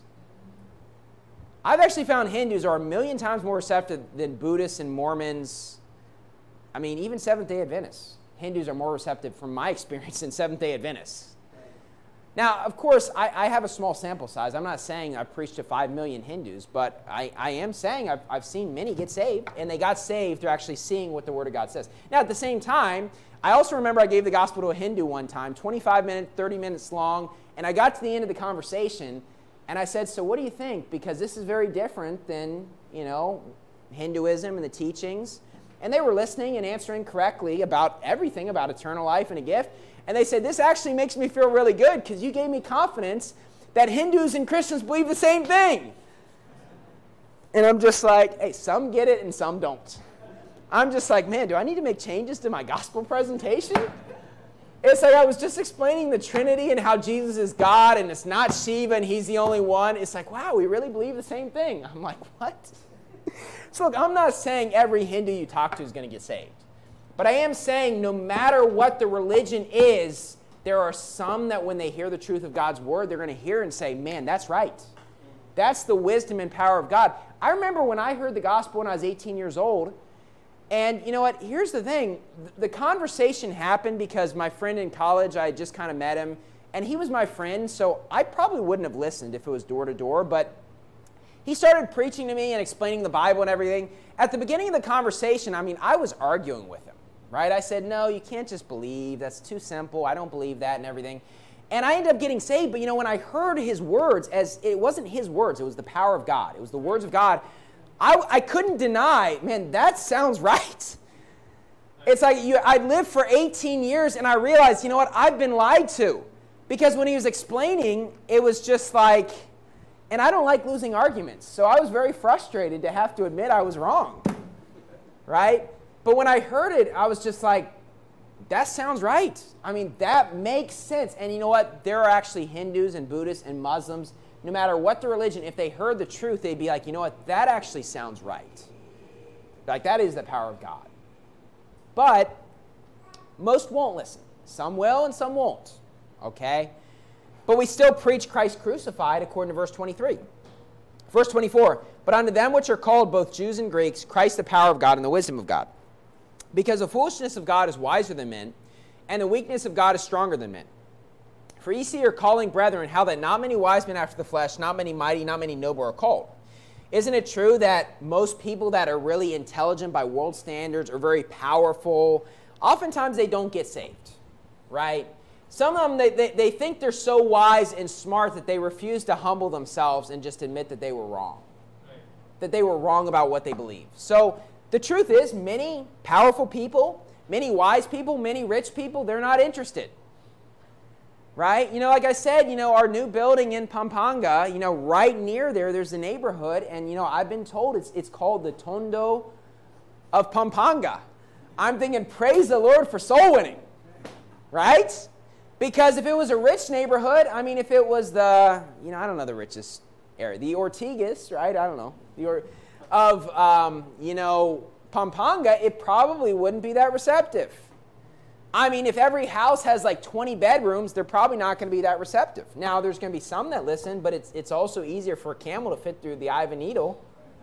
I've actually found Hindus are a million times more receptive than Buddhists and Mormons. I mean, even Seventh-day Adventists. Hindus are more receptive from my experience than Seventh-day Adventists. Now, of course, I, I have a small sample size. I'm not saying I've preached to five million Hindus, but I, I am saying I've, I've seen many get saved, and they got saved through actually seeing what the Word of God says. Now, at the same time, I also remember I gave the gospel to a Hindu one time, twenty-five minutes, thirty minutes long, and I got to the end of the conversation, and I said, so what do you think? Because this is very different than, you know, Hinduism and the teachings. And they were listening and answering correctly about everything, about eternal life and a gift. And they said, this actually makes me feel really good because you gave me confidence that Hindus and Christians believe the same thing. And I'm just like, hey, some get it and some don't. I'm just like, man, do I need to make changes to my gospel presentation? It's like I was just explaining the Trinity and how Jesus is God and it's not Shiva and He's the only one. It's like, wow, we really believe the same thing. I'm like, what? So look, I'm not saying every Hindu you talk to is going to get saved. But I am saying no matter what the religion is, there are some that when they hear the truth of God's Word, they're going to hear and say, man, that's right. That's the wisdom and power of God. I remember when I heard the gospel when I was eighteen years old. And you know what? Here's the thing. The conversation happened because my friend in college, I had just kind of met him. And he was my friend, so I probably wouldn't have listened if it was door to door. But he started preaching to me and explaining the Bible and everything. At the beginning of the conversation, I mean, I was arguing with him. Right? I said, no, you can't just believe. That's too simple. I don't believe that and everything. And I ended up getting saved. But, you know, when I heard his words, as it wasn't his words, it was the power of God. It was the words of God. I, I couldn't deny, man, that sounds right. It's like you, I lived for eighteen years and I realized, you know what, I've been lied to. Because when he was explaining, it was just like, and I don't like losing arguments. So I was very frustrated to have to admit I was wrong. Right? But when I heard it, I was just like, that sounds right. I mean, that makes sense. And you know what? There are actually Hindus and Buddhists and Muslims, no matter what the religion, if they heard the truth, they'd be like, you know what? That actually sounds right. Like, that is the power of God. But most won't listen. Some will and some won't. Okay? But we still preach Christ crucified according to verse twenty-three. Verse twenty-four, but unto them which are called both Jews and Greeks, Christ the power of God and the wisdom of God. Because the foolishness of God is wiser than men, and the weakness of God is stronger than men. For ye see your calling, brethren, how that not many wise men after the flesh, not many mighty, not many noble are called. Isn't it true that most people that are really intelligent by world standards or very powerful, oftentimes they don't get saved, right? Some of them, they, they, they think they're so wise and smart that they refuse to humble themselves and just admit that they were wrong, that they were wrong about what they believe. So the truth is, many powerful people, Many wise people, many rich people, they're not interested. Right? You know, like I said, you know, our new building in Pampanga, you know, right near there, there's a neighborhood, and, you know, I've been told it's, it's called the Tondo of Pampanga. I'm thinking, praise the Lord for soul winning. Right? Because if it was a rich neighborhood, I mean, if it was the, you know, I don't know the richest area, the Ortigas, right? I don't know. The or, of, um, you know, Pampanga, it probably wouldn't be that receptive. I mean, if every house has like twenty bedrooms, they're probably not going to be that receptive. Now, there's going to be some that listen, but it's, it's also easier for a camel to fit through the eye of a needle.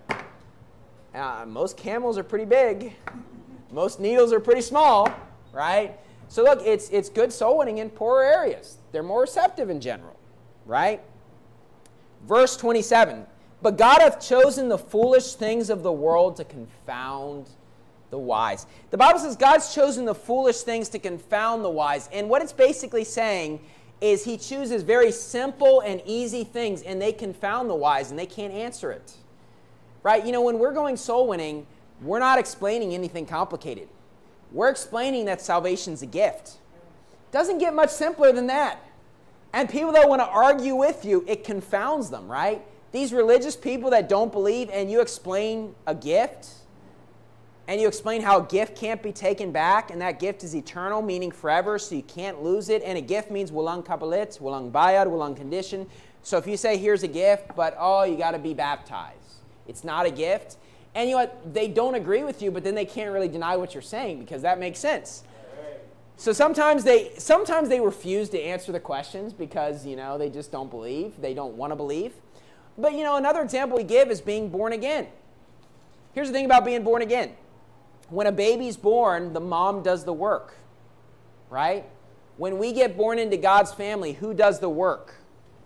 Uh, most camels are pretty big. Most needles are pretty small, right? So look, it's, it's good soul winning in poorer areas. They're more receptive in general, right? Verse twenty-seven, but God hath chosen the foolish things of the world to confound the wise. The Bible says God's chosen the foolish things to confound the wise. And what it's basically saying is he chooses very simple and easy things, and they confound the wise, and they can't answer it. Right? You know, when we're going soul winning, we're not explaining anything complicated. We're explaining that salvation's a gift. Doesn't get much simpler than that. And people that want to argue with you, it confounds them, right? These religious people that don't believe, and you explain a gift, and you explain how a gift can't be taken back, and that gift is eternal, meaning forever, so you can't lose it. And a gift means walang kapalit, walang bayad, walang condition. So if you say, here's a gift, but oh, you got to be baptized. It's not a gift. And you know what? They don't agree with you, but then they can't really deny what you're saying because that makes sense. So sometimes they, sometimes they refuse to answer the questions because, you know, they just don't believe. They don't want to believe. But, you know, another example we give is being born again. Here's the thing about being born again. When a baby's born, the mom does the work, right? When we get born into God's family, who does the work?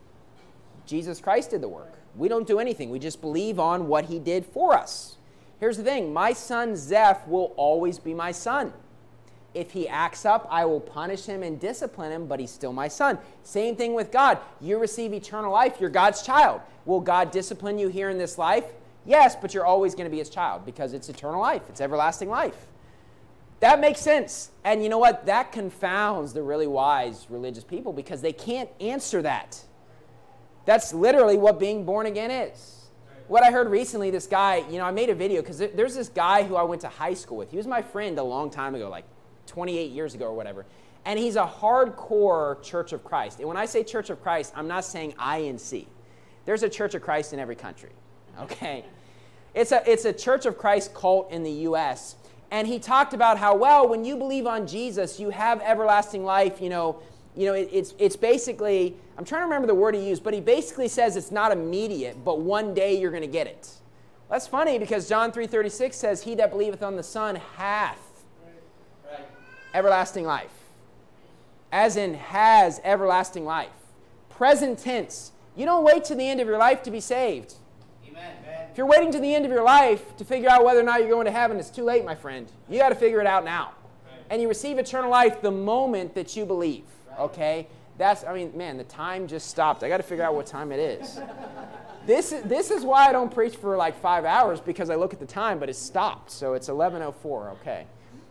Jesus Christ did the work. We don't do anything. We just believe on what he did for us. Here's the thing. My son Zeph will always be my son. If he acts up, I will punish him and discipline him, but he's still my son. Same thing with God. You receive eternal life. You're God's child. Will God discipline you here in this life? Yes, but you're always going to be his child because it's eternal life. It's everlasting life. That makes sense. And you know what? That confounds the really wise religious people because they can't answer that. That's literally what being born again is. What I heard recently, this guy, you know, I made a video because there's this guy who I went to high school with. He was my friend a long time ago, like twenty-eight years ago or whatever. And he's a hardcore Church of Christ. And when I say Church of Christ, I'm not saying I N C. There's a Church of Christ in every country. Okay? It's a, it's a Church of Christ cult in the U S And he talked about how, well, when you believe on Jesus, you have everlasting life. You know, you know it, it's, it's basically, I'm trying to remember the word he used, but he basically says it's not immediate, but one day you're going to get it. That's funny because John three thirty-six says, he that believeth on the Son hath right. Right. everlasting life. As in has everlasting life. Present tense. You don't wait to the end of your life to be saved. Amen. If you're waiting to the end of your life to figure out whether or not you're going to heaven, it's too late, my friend. You got to figure it out now. Right. And you receive eternal life the moment that you believe. Right. Okay? That's, I mean, man, the time just stopped. I got to figure out what time it is. This is, this is why I don't preach for like five hours because I look at the time, but it's stopped. So it's eleven oh four. Okay.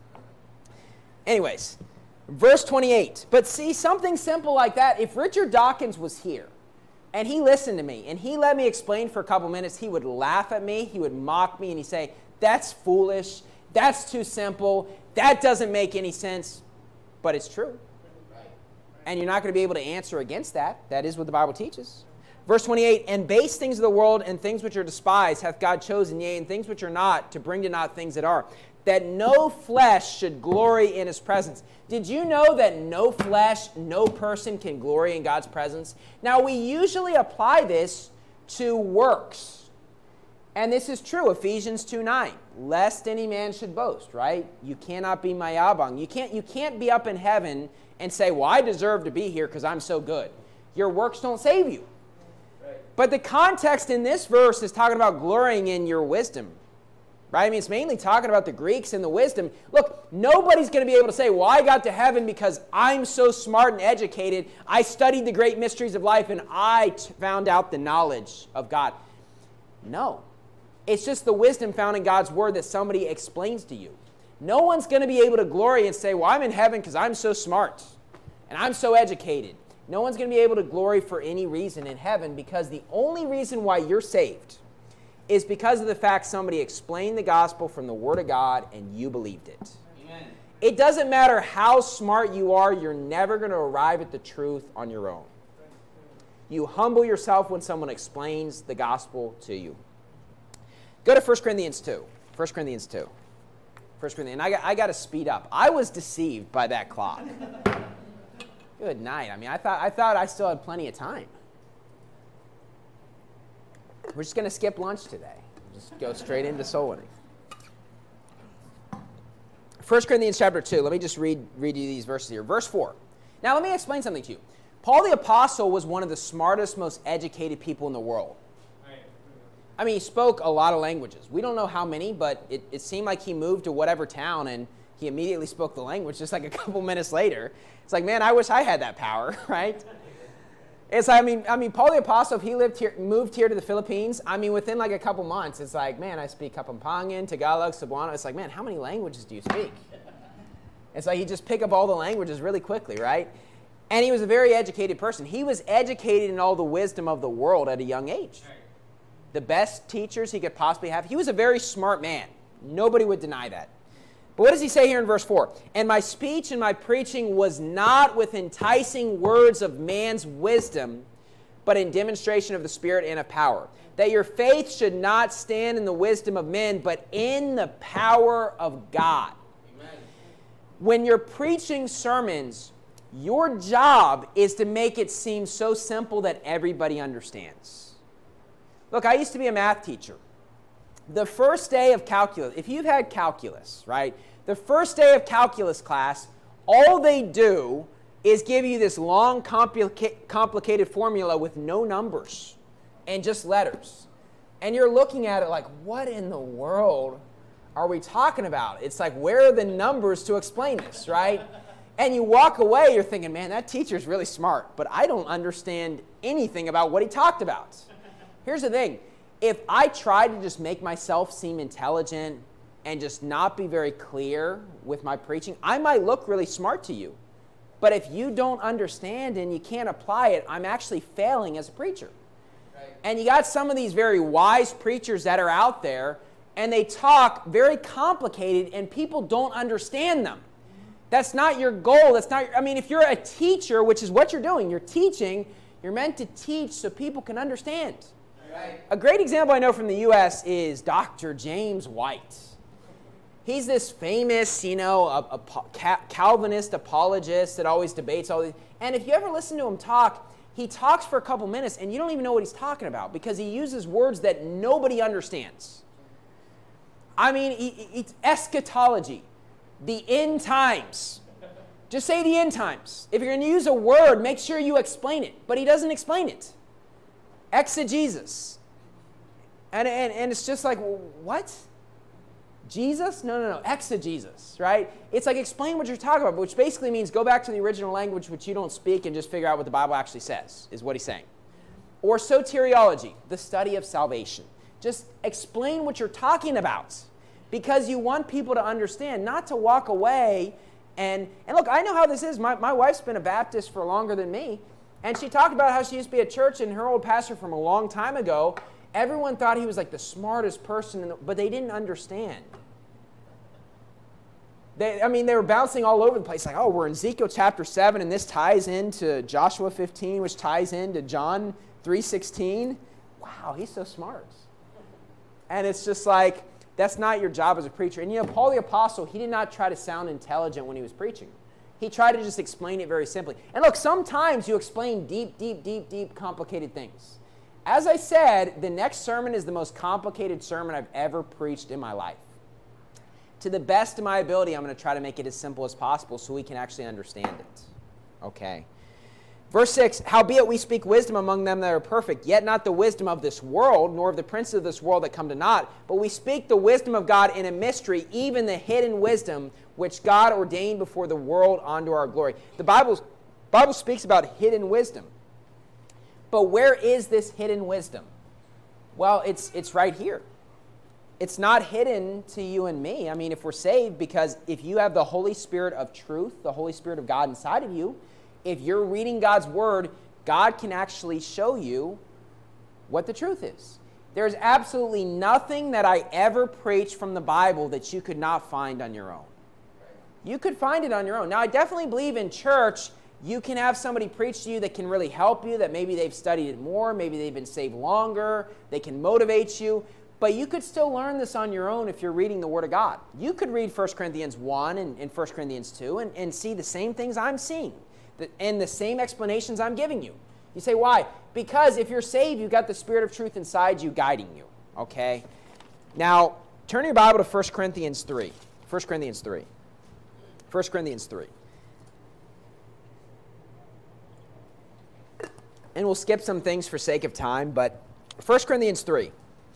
Anyways, verse twenty-eight. But see, something simple like that, if Richard Dawkins was here, and he listened to me, and he let me explain for a couple minutes, he would laugh at me, he would mock me, and he'd say, that's foolish, that's too simple, that doesn't make any sense, but it's true. And you're not going to be able to answer against that. That is what the Bible teaches. Verse twenty-eight, and base things of the world and things which are despised hath God chosen, yea, and things which are not, to bring to naught things that are, that no flesh should glory in his presence. Did you know that no flesh, no person can glory in God's presence? Now, we usually apply this to works. And this is true, Ephesians two nine. Lest any man should boast, right? You cannot be mayabang. You can't, you can't be up in heaven and say, well, I deserve to be here because I'm so good. Your works don't save you. Right. But the context in this verse is talking about glorying in your wisdom. Right? I mean, it's mainly talking about the Greeks and the wisdom. Look, nobody's going to be able to say, well, I got to heaven because I'm so smart and educated. I studied the great mysteries of life and I t- found out the knowledge of God. No. It's just the wisdom found in God's word that somebody explains to you. No one's going to be able to glory and say, well, I'm in heaven because I'm so smart and I'm so educated. No one's going to be able to glory for any reason in heaven, because the only reason why you're saved is because of the fact somebody explained the gospel from the Word of God and you believed it. Amen. It doesn't matter how smart you are, you're never going to arrive at the truth on your own. You humble yourself when someone explains the gospel to you. Go to First Corinthians two. First Corinthians two. First Corinthians. And I got, I got to speed up. I was deceived by that clock. Good night. I mean, I thought, I thought I still had plenty of time. We're just going to skip lunch today. Just go straight into soul winning. First Corinthians chapter two. Let me just read, read you these verses here. Verse four. Now, let me explain something to you. Paul the Apostle was one of the smartest, most educated people in the world. I mean, he spoke a lot of languages. We don't know how many, but it, it seemed like he moved to whatever town and he immediately spoke the language just like a couple minutes later. It's like, man, I wish I had that power, right? It's, I mean, I mean, Paul the Apostle, if he lived here, moved here to the Philippines, I mean, within like a couple months, it's like, man, I speak Kapampangan, Tagalog, Cebuano. It's like, man, how many languages do you speak? It's like he just pick up all the languages really quickly, right? And he was a very educated person. He was educated in all the wisdom of the world at a young age. The best teachers he could possibly have. He was a very smart man. Nobody would deny that. But what does he say here in verse four? And my speech and my preaching was not with enticing words of man's wisdom, but in demonstration of the Spirit and of power. That your faith should not stand in the wisdom of men, but in the power of God. Amen. When you're preaching sermons, your job is to make it seem so simple that everybody understands. Look, I used to be a math teacher. The first day of calculus, if you've had calculus, right? The first day of calculus class, all they do is give you this long, complica- complicated formula with no numbers and just letters. And you're looking at it like, what in the world are we talking about? It's like, where are the numbers to explain this, right? And you walk away, you're thinking, man, that teacher's really smart, but I don't understand anything about what he talked about. Here's the thing. If I tried to just make myself seem intelligent and just not be very clear with my preaching, I might look really smart to you. But if you don't understand and you can't apply it, I'm actually failing as a preacher. Right. And you got some of these very wise preachers that are out there, and they talk very complicated, and people don't understand them. That's not your goal. That's not. I mean, if you're a teacher, which is what you're doing, you're teaching, you're meant to teach so people can understand. Right. A great example I know from the U S is Doctor James White. He's this famous, you know, a, a Calvinist apologist that always debates all these. And if you ever listen to him talk, he talks for a couple minutes and you don't even know what he's talking about because he uses words that nobody understands. I mean, he, it's eschatology, the end times. Just say the end times. If you're going to use a word, make sure you explain it. But he doesn't explain it. Exegesis. And, and, and it's just like, well, what? Jesus? No, no, no. Exegesis, right? It's like explain what you're talking about, which basically means go back to the original language which you don't speak and just figure out what the Bible actually says, is what he's saying. Or soteriology, the study of salvation. Just explain what you're talking about because you want people to understand, not to walk away and, and look, I know how this is. My, my wife's been a Baptist for longer than me. And she talked about how she used to be at church and her old pastor from a long time ago, everyone thought he was like the smartest person, in the, but they didn't understand. They, I mean, they were bouncing all over the place, like, oh, we're in Ezekiel chapter seven, and this ties into Joshua fifteen, which ties into John three sixteen. Wow, he's so smart. And it's just like, that's not your job as a preacher. And you know, Paul the Apostle, he did not try to sound intelligent when he was preaching. He tried to just explain it very simply. And look, sometimes you explain deep, deep, deep, deep, complicated things. As I said, the next sermon is the most complicated sermon I've ever preached in my life. To the best of my ability, I'm going to try to make it as simple as possible so we can actually understand it. Okay. Verse six, howbeit we speak wisdom among them that are perfect, yet not the wisdom of this world, nor of the princes of this world that come to naught, but we speak the wisdom of God in a mystery, even the hidden wisdom, which God ordained before the world unto our glory. The Bible, Bible speaks about hidden wisdom. But where is this hidden wisdom? Well, it's, it's right here. it's not hidden to you and me. I mean, if we're saved, because if you have the Holy Spirit of truth, the Holy Spirit of God inside of you, if you're reading God's word, God can actually show you what the truth is. There's absolutely nothing that I ever preach from the Bible that you could not find on your own. You could find it on your own. Now, I definitely believe in church, you can have somebody preach to you that can really help you, that maybe they've studied it more, maybe they've been saved longer, they can motivate you. But you could still learn this on your own if you're reading the Word of God. You could read First Corinthians one and, and First Corinthians two and, and see the same things I'm seeing the, and the same explanations I'm giving you. You say, why? Because if you're saved, you've got the Spirit of truth inside you guiding you, okay? Now, turn your Bible to First Corinthians three. First Corinthians three. First Corinthians three. And we'll skip some things for sake of time, but First Corinthians three.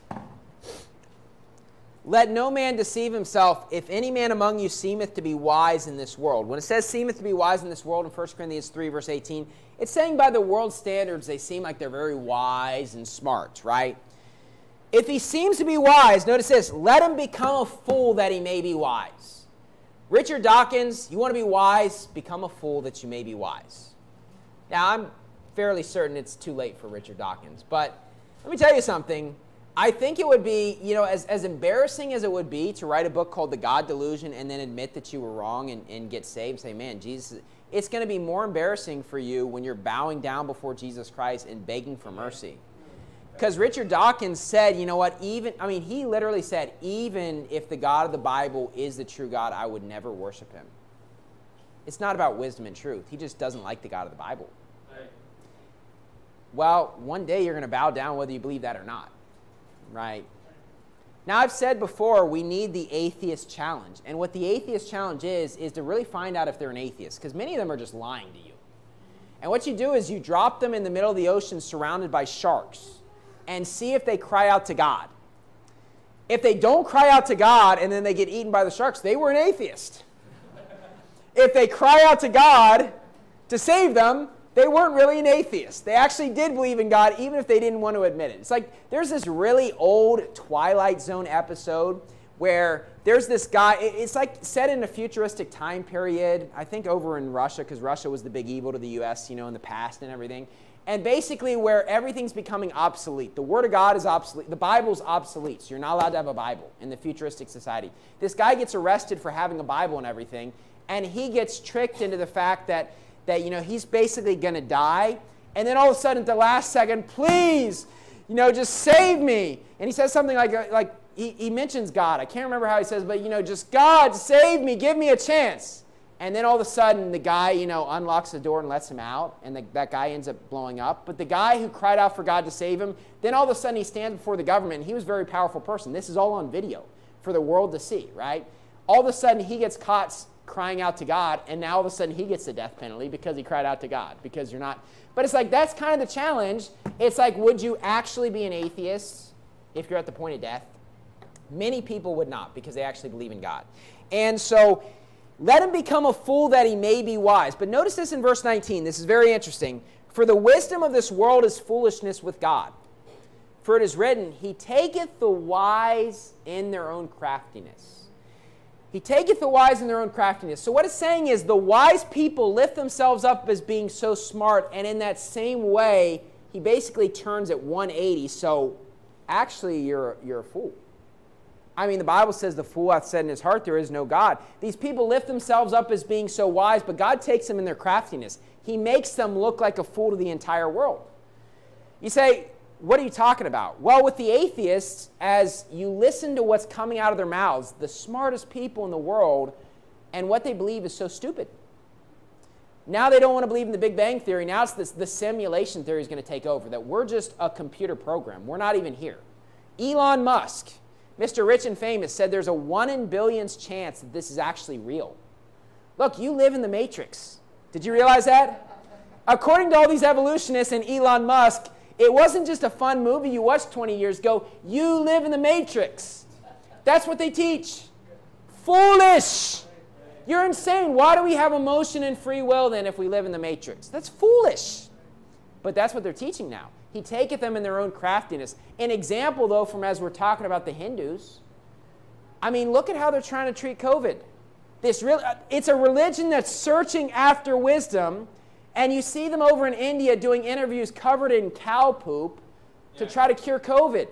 Let no man deceive himself. If any man among you seemeth to be wise in this world. When it says seemeth to be wise in this world in First Corinthians three, verse eighteen, it's saying by the world's standards, they seem like they're very wise and smart, right? If he seems to be wise, notice this, let him become a fool that he may be wise. Richard Dawkins, you want to be wise? Become a fool that you may be wise. Now, I'm fairly certain it's too late for Richard Dawkins, but let me tell you something. I think it would be, you know, as, as embarrassing as it would be to write a book called The God Delusion and then admit that you were wrong and, and get saved and say, man, Jesus, it's going to be more embarrassing for you when you're bowing down before Jesus Christ and begging for mercy. Because Richard Dawkins said, you know what, even, I mean, he literally said, even if the God of the Bible is the true God, I would never worship him. It's not about wisdom and truth. He just doesn't like the God of the Bible. Well, one day you're going to bow down whether you believe that or not. Right? Now, I've said before, we need the atheist challenge. And what the atheist challenge is, is to really find out if they're an atheist. Because many of them are just lying to you. And what you do is you drop them in the middle of the ocean surrounded by sharks and see if they cry out to God. If they don't cry out to God and then they get eaten by the sharks, they were an atheist. If they cry out to God to save them, they weren't really an atheist. They actually did believe in God, even if they didn't want to admit it. It's like there's this really old Twilight Zone episode where there's this guy. It's like set in a futuristic time period, I think over in Russia, because Russia was the big evil to the U S, you know, in the past and everything. And basically where everything's becoming obsolete. The Word of God is obsolete. The Bible's obsolete, so you're not allowed to have a Bible in the futuristic society. This guy gets arrested for having a Bible and everything, and he gets tricked into the fact that that, you know, he's basically going to die. And then all of a sudden at the last second, please, you know, just save me. And he says something like, like he, he mentions God. I can't remember how he says, but, you know, just God, save me, give me a chance. And then all of a sudden the guy, you know, unlocks the door and lets him out. And the, that guy ends up blowing up. But the guy who cried out for God to save him, then all of a sudden he stands before the government. And he was a very powerful person. This is all on video for the world to see, right? All of a sudden he gets caught crying out to God, and now all of a sudden he gets the death penalty because he cried out to God, because you're not. But it's like, that's kind of the challenge. It's like, would you actually be an atheist if you're at the point of death? Many people would not, because they actually believe in God. And so, let him become a fool that he may be wise. But notice this in verse nineteen. This is very interesting. For the wisdom of this world is foolishness with God. For it is written, he taketh the wise in their own craftiness. He taketh the wise in their own craftiness. So what it's saying is the wise people lift themselves up as being so smart, and in that same way, he basically turns at one eighty. So actually, you're, you're a fool. I mean, the Bible says the fool hath said in his heart, there is no God. These people lift themselves up as being so wise, but God takes them in their craftiness. He makes them look like a fool to the entire world. You say, what are you talking about? Well, with the atheists, as you listen to what's coming out of their mouths, the smartest people in the world, and what they believe is so stupid. Now they don't want to believe in the Big Bang Theory. Now it's this, the simulation theory is going to take over, that we're just a computer program. We're not even here. Elon Musk, Mister Rich and Famous, said there's a one in billions chance that this is actually real. Look, you live in the Matrix. Did you realize that? According to all these evolutionists and Elon Musk, it wasn't just a fun movie you watched twenty years ago. You live in the Matrix. That's what they teach. Foolish. You're insane. Why do we have emotion and free will then if we live in the Matrix? That's foolish. But that's what they're teaching now. He taketh them in their own craftiness. An example, though, from as we're talking about the Hindus, I mean, look at how they're trying to treat COVID. This real, it's a religion that's searching after wisdom, and you see them over in India doing interviews covered in cow poop to try to cure COVID.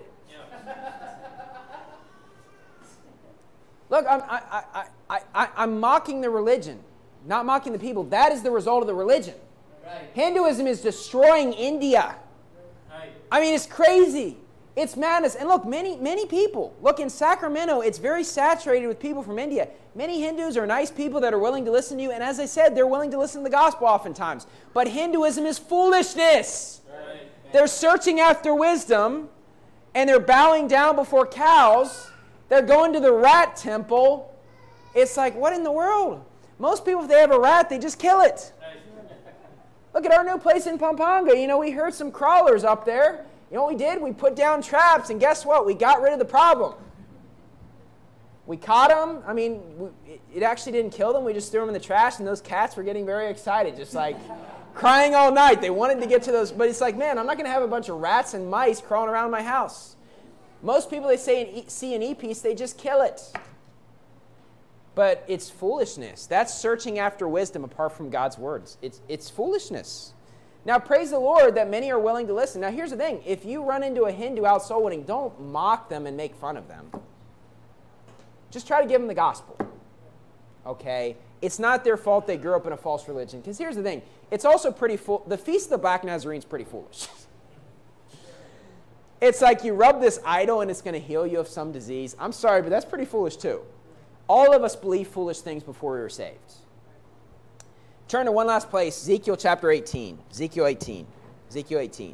Look, I'm, I, I, I, I, I'm mocking the religion, not mocking the people. That is the result of the religion. Right. Hinduism is destroying India. Right. I mean, it's crazy. It's madness. And look, many, many people, look, in Sacramento, it's very saturated with people from India. Many Hindus are nice people that are willing to listen to you. And as I said, they're willing to listen to the gospel oftentimes. But Hinduism is foolishness. Right. They're searching after wisdom, and they're bowing down before cows. They're going to the rat temple. It's like, what in the world? Most people, if they have a rat, they just kill it. Look at our new place in Pampanga. You know, we heard some crawlers up there. You know what we did? We put down traps, and guess what? We got rid of the problem. We caught them. I mean, we, it actually didn't kill them. We just threw them in the trash, and those cats were getting very excited, just like crying all night. They wanted to get to those. But it's like, man, I'm not going to have a bunch of rats and mice crawling around my house. Most people, they say in e, see an e-piece, they just kill it. But it's foolishness. That's searching after wisdom apart from God's words. It's, it's foolishness. Now, praise the Lord that many are willing to listen. Now, here's the thing. If you run into a Hindu out soul winning, don't mock them and make fun of them. Just try to give them the gospel. Okay? It's not their fault they grew up in a false religion. Because here's the thing. It's also pretty fool. The Feast of the Black Nazarene is pretty foolish. It's like you rub this idol and it's going to heal you of some disease. I'm sorry, but that's pretty foolish too. All of us believe foolish things before we were saved. Turn to one last place, Ezekiel chapter eighteen. Ezekiel eighteen. Ezekiel eighteen.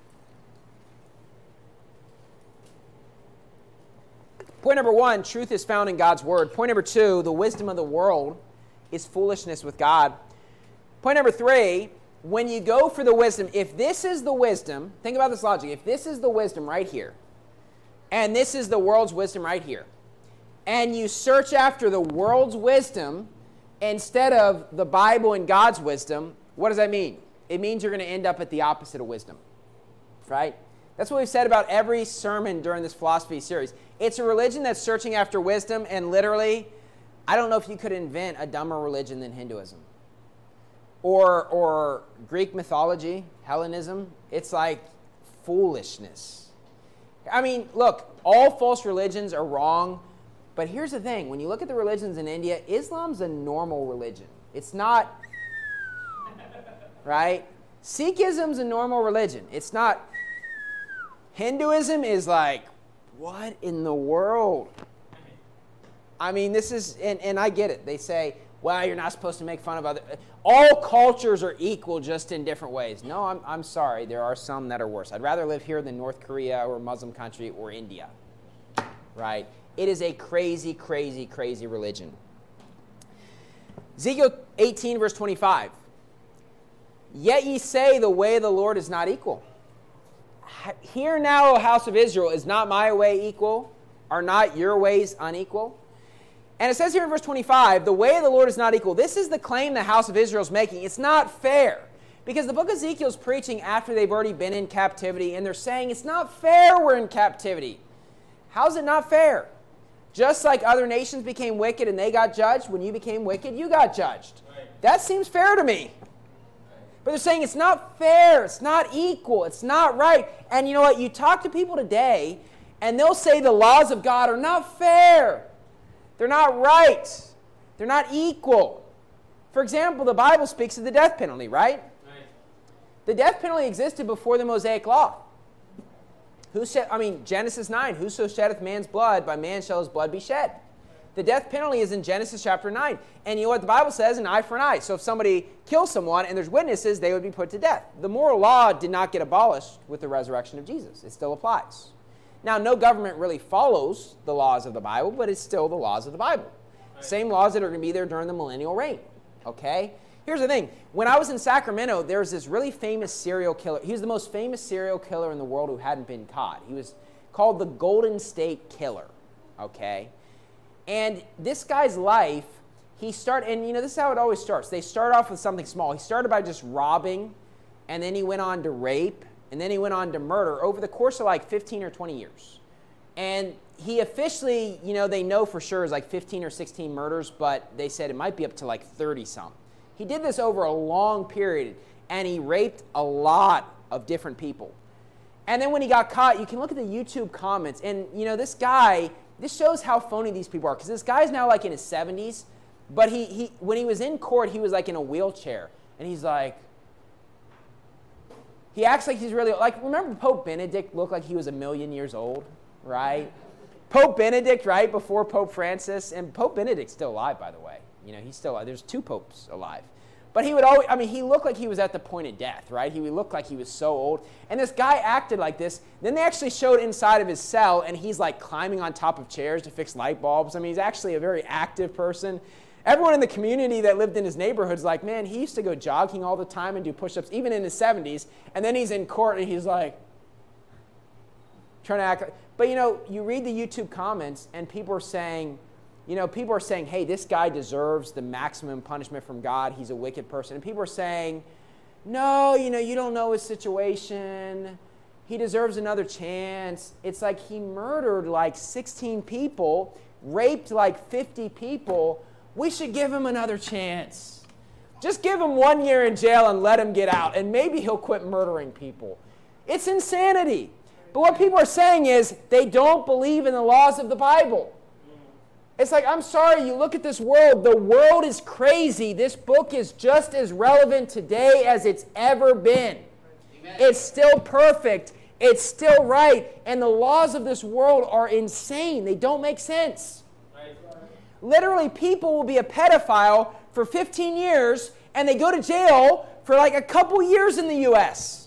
Point number one, truth is found in God's word. Point number two, the wisdom of the world is foolishness with God. Point number three, when you go for the wisdom, if this is the wisdom, think about this logic. If this is the wisdom right here, and this is the world's wisdom right here, and you search after the world's wisdom instead of the Bible and God's wisdom, what does that mean? It means you're going to end up at the opposite of wisdom, right? That's what we've said about every sermon during this philosophy series. It's a religion that's searching after wisdom, and literally, I don't know if you could invent a dumber religion than Hinduism. Or, or Greek mythology, Hellenism. It's like foolishness. I mean, look, all false religions are wrong. But here's the thing. When you look at the religions in India, Islam's a normal religion. It's not, right? Sikhism's a normal religion. It's not. Hinduism is like, what in the world? I mean, this is, and, and I get it. They say, well, you're not supposed to make fun of other. All cultures are equal, just in different ways. No, I'm, I'm sorry. There are some that are worse. I'd rather live here than North Korea or a Muslim country or India, right? It is a crazy, crazy, crazy religion. Ezekiel eighteen, verse twenty-five. Yet ye say the way of the Lord is not equal. Hear now, O house of Israel, is not my way equal? Are not your ways unequal? And it says here in verse twenty-five, the way of the Lord is not equal. This is the claim the house of Israel is making. It's not fair. Because the book of Ezekiel is preaching after they've already been in captivity, and they're saying it's not fair we're in captivity. How's it not fair? Just like other nations became wicked and they got judged, when you became wicked, you got judged. Right. That seems fair to me. But they're saying it's not fair, it's not equal, it's not right. And you know what? You talk to people today, and they'll say the laws of God are not fair. They're not right. They're not equal. For example, the Bible speaks of the death penalty, right? Right. The death penalty existed before the Mosaic Law. Who shed, I mean, Genesis nine, whoso sheddeth man's blood, by man shall his blood be shed. The death penalty is in Genesis chapter nine. And you know what the Bible says? An eye for an eye. So if somebody kills someone and there's witnesses, they would be put to death. The moral law did not get abolished with the resurrection of Jesus. It still applies. Now, no government really follows the laws of the Bible, but it's still the laws of the Bible. Right. Same laws that are going to be there during the millennial reign. Okay? Here's the thing. When I was in Sacramento, there was this really famous serial killer. He was the most famous serial killer in the world who hadn't been caught. He was called the Golden State Killer. Okay? And this guy's life, he started, and you know, this is how it always starts. They start off with something small. He started by just robbing, and then he went on to rape, and then he went on to murder over the course of like fifteen or twenty years. And he officially, you know, they know for sure is like fifteen or sixteen murders, but they said it might be up to like thirty some. He did this over a long period, and he raped a lot of different people. And then when he got caught, you can look at the YouTube comments, and you know, this guy, this shows how phony these people are, because this guy's now like in his seventies, but he, he when he was in court, he was like in a wheelchair, and he's like, he acts like he's really, like, remember Pope Benedict looked like he was a million years old, right? Pope Benedict, right, before Pope Francis, and Pope Benedict's still alive, by the way. You know, he's still alive. There's two popes alive. But he would always, I mean, he looked like he was at the point of death, right? He would look like he was so old. And this guy acted like this. Then they actually showed inside of his cell, and he's like climbing on top of chairs to fix light bulbs. I mean, he's actually a very active person. Everyone in the community that lived in his neighborhood is like, man, he used to go jogging all the time and do push-ups, even in his seventies. And then he's in court, and he's like, trying to act like, but you know, you read the YouTube comments, and people are saying, you know, people are saying, hey, this guy deserves the maximum punishment from God. He's a wicked person. And people are saying, no, you know, you don't know his situation. He deserves another chance. It's like he murdered like sixteen people, raped like fifty people. We should give him another chance. Just give him one year in jail and let him get out, and maybe he'll quit murdering people. It's insanity. But what people are saying is they don't believe in the laws of the Bible. It's like, I'm sorry, you look at this world. The world is crazy. This book is just as relevant today as it's ever been. Amen. It's still perfect. It's still right. And the laws of this world are insane. They don't make sense. Right. Literally, people will be a pedophile for fifteen years, and they go to jail for like a couple years in the U S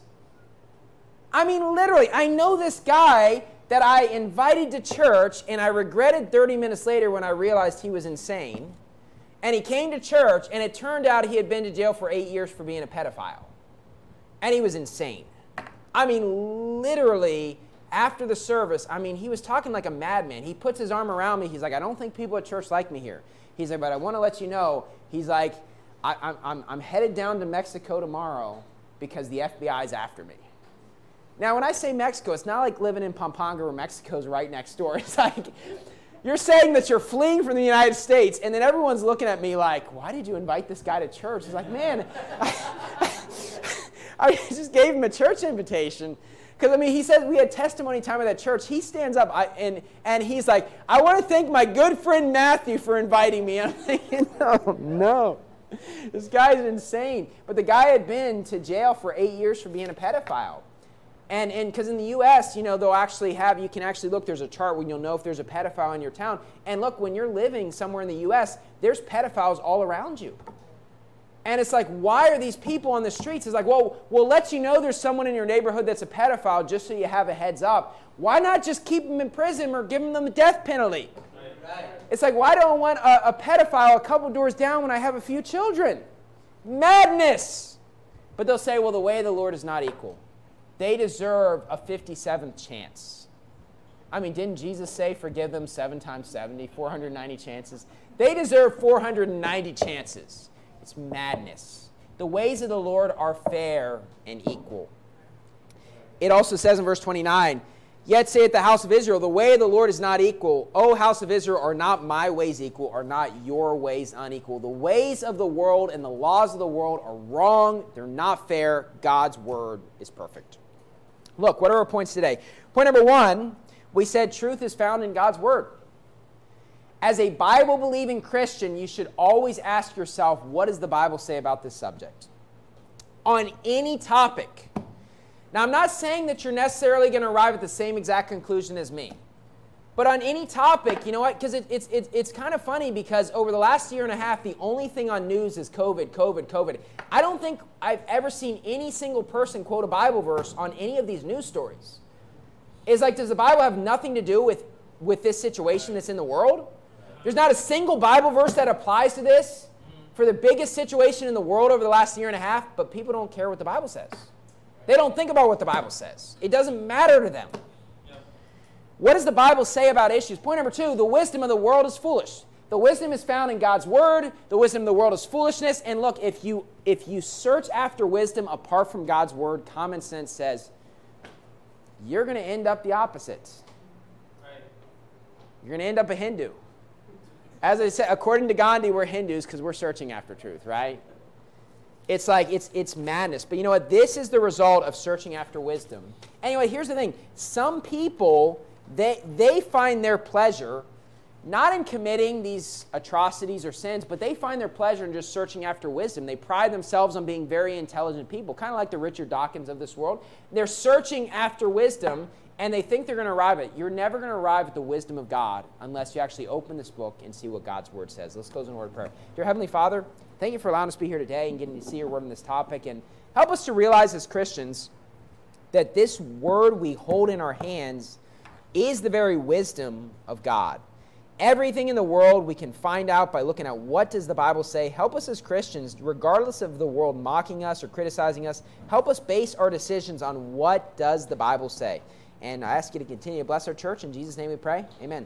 I mean, literally, I know this guy that I invited to church, and I regretted thirty minutes later when I realized he was insane. And he came to church, and it turned out he had been to jail for eight years for being a pedophile. And he was insane. I mean, literally, after the service, I mean, he was talking like a madman. He puts his arm around me. He's like, I don't think people at church like me here. He's like, but I want to let you know, he's like, I, I'm, I'm headed down to Mexico tomorrow because the F B I is after me. Now, when I say Mexico, it's not like living in Pampanga where Mexico's right next door. It's like, you're saying that you're fleeing from the United States, and then everyone's looking at me like, why did you invite this guy to church? It's like, man, I, I just gave him a church invitation. Because, I mean, he said we had testimony time at that church. He stands up, I, and, and he's like, I want to thank my good friend Matthew for inviting me. I'm thinking, no, no. This guy's insane. But the guy had been to jail for eight years for being a pedophile. And and because in the U S, you know, they'll actually have, you can actually look, there's a chart where you'll know if there's a pedophile in your town. And look, when you're living somewhere in the U S, there's pedophiles all around you. And it's like, why are these people on the streets? It's like, well, we'll let you know there's someone in your neighborhood that's a pedophile just so you have a heads up. Why not just keep them in prison or give them the death penalty? Right. It's like, why do I want a, a pedophile a couple doors down when I have a few children? Madness! But they'll say, well, the way of the Lord is not equal. They deserve a fifty-seventh chance. I mean, didn't Jesus say, forgive them seven times seventy, four hundred ninety chances? They deserve four hundred ninety chances. It's madness. The ways of the Lord are fair and equal. It also says in verse twenty-nine, yet saith the house of Israel, the way of the Lord is not equal. O house of Israel, are not my ways equal, are not your ways unequal. The ways of the world and the laws of the world are wrong. They're not fair. God's word is perfect. Look, what are our points today? Point number one, we said truth is found in God's word. As a Bible-believing Christian, you should always ask yourself, what does the Bible say about this subject? On any topic. Now, I'm not saying that you're necessarily going to arrive at the same exact conclusion as me. But on any topic, you know what? Because it, it's, it's, it's kind of funny because over the last year and a half, the only thing on news is COVID, COVID, COVID. I don't think I've ever seen any single person quote a Bible verse on any of these news stories. It's like, does the Bible have nothing to do with, with this situation that's in the world? There's not a single Bible verse that applies to this for the biggest situation in the world over the last year and a half, but people don't care what the Bible says. They don't think about what the Bible says. It doesn't matter to them. What does the Bible say about issues? Point number two, the wisdom of the world is foolish. The wisdom is found in God's word. The wisdom of the world is foolishness. And look, if you, if you search after wisdom apart from God's word, common sense says you're going to end up the opposite. Right. you're going to end up a Hindu. As I said, according to Gandhi, we're Hindus because we're searching after truth, right? It's like, it's, it's madness. But you know what? This is the result of searching after wisdom. Anyway, here's the thing. Some people, they, they find their pleasure not in committing these atrocities or sins, but they find their pleasure in just searching after wisdom. They pride themselves on being very intelligent people, kind of like the Richard Dawkins of this world. They're searching after wisdom, and they think they're going to arrive at it. You're never going to arrive at the wisdom of God unless you actually open this book and see what God's Word says. Let's close in a word of prayer. Dear Heavenly Father, thank you for allowing us to be here today and getting to see your Word on this topic. And help us to realize as Christians that this Word we hold in our hands is the very wisdom of God. Everything in the world we can find out by looking at what does the Bible say. Help us as Christians, regardless of the world mocking us or criticizing us, help us base our decisions on what does the Bible say. And I ask you to continue to bless our church. In Jesus' name we pray. Amen.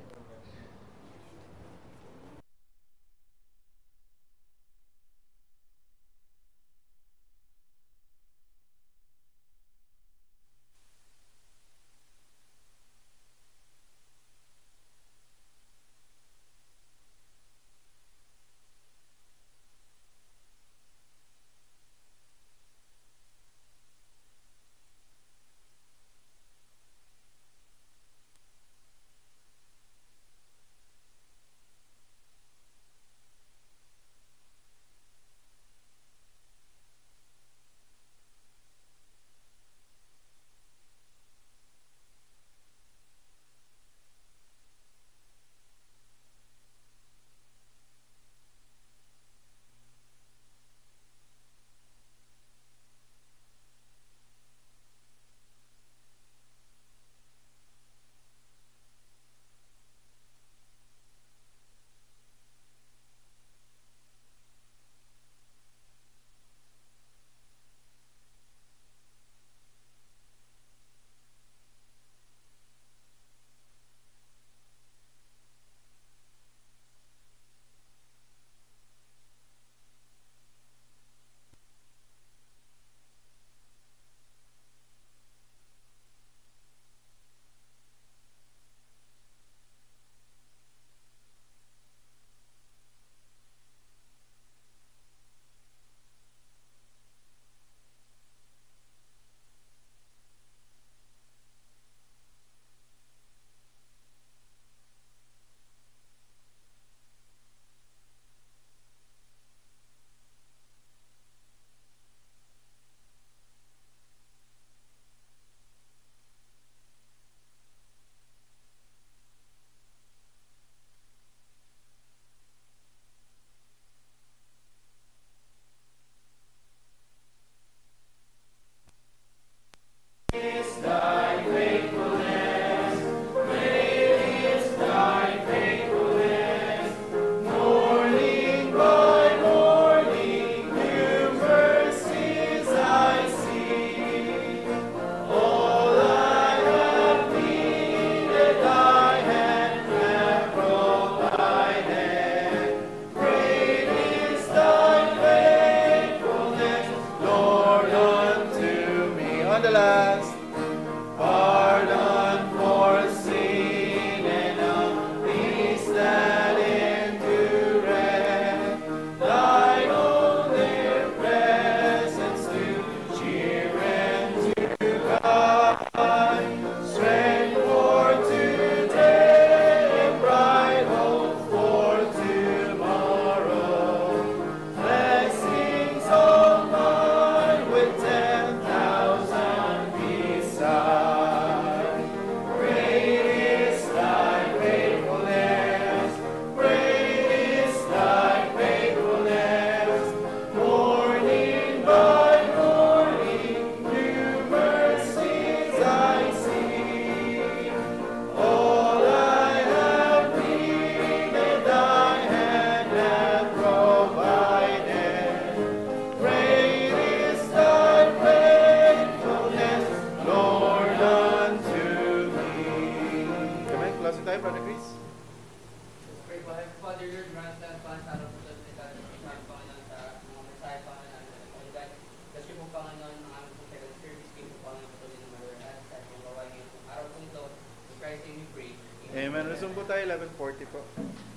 po tayo, eleven forty po.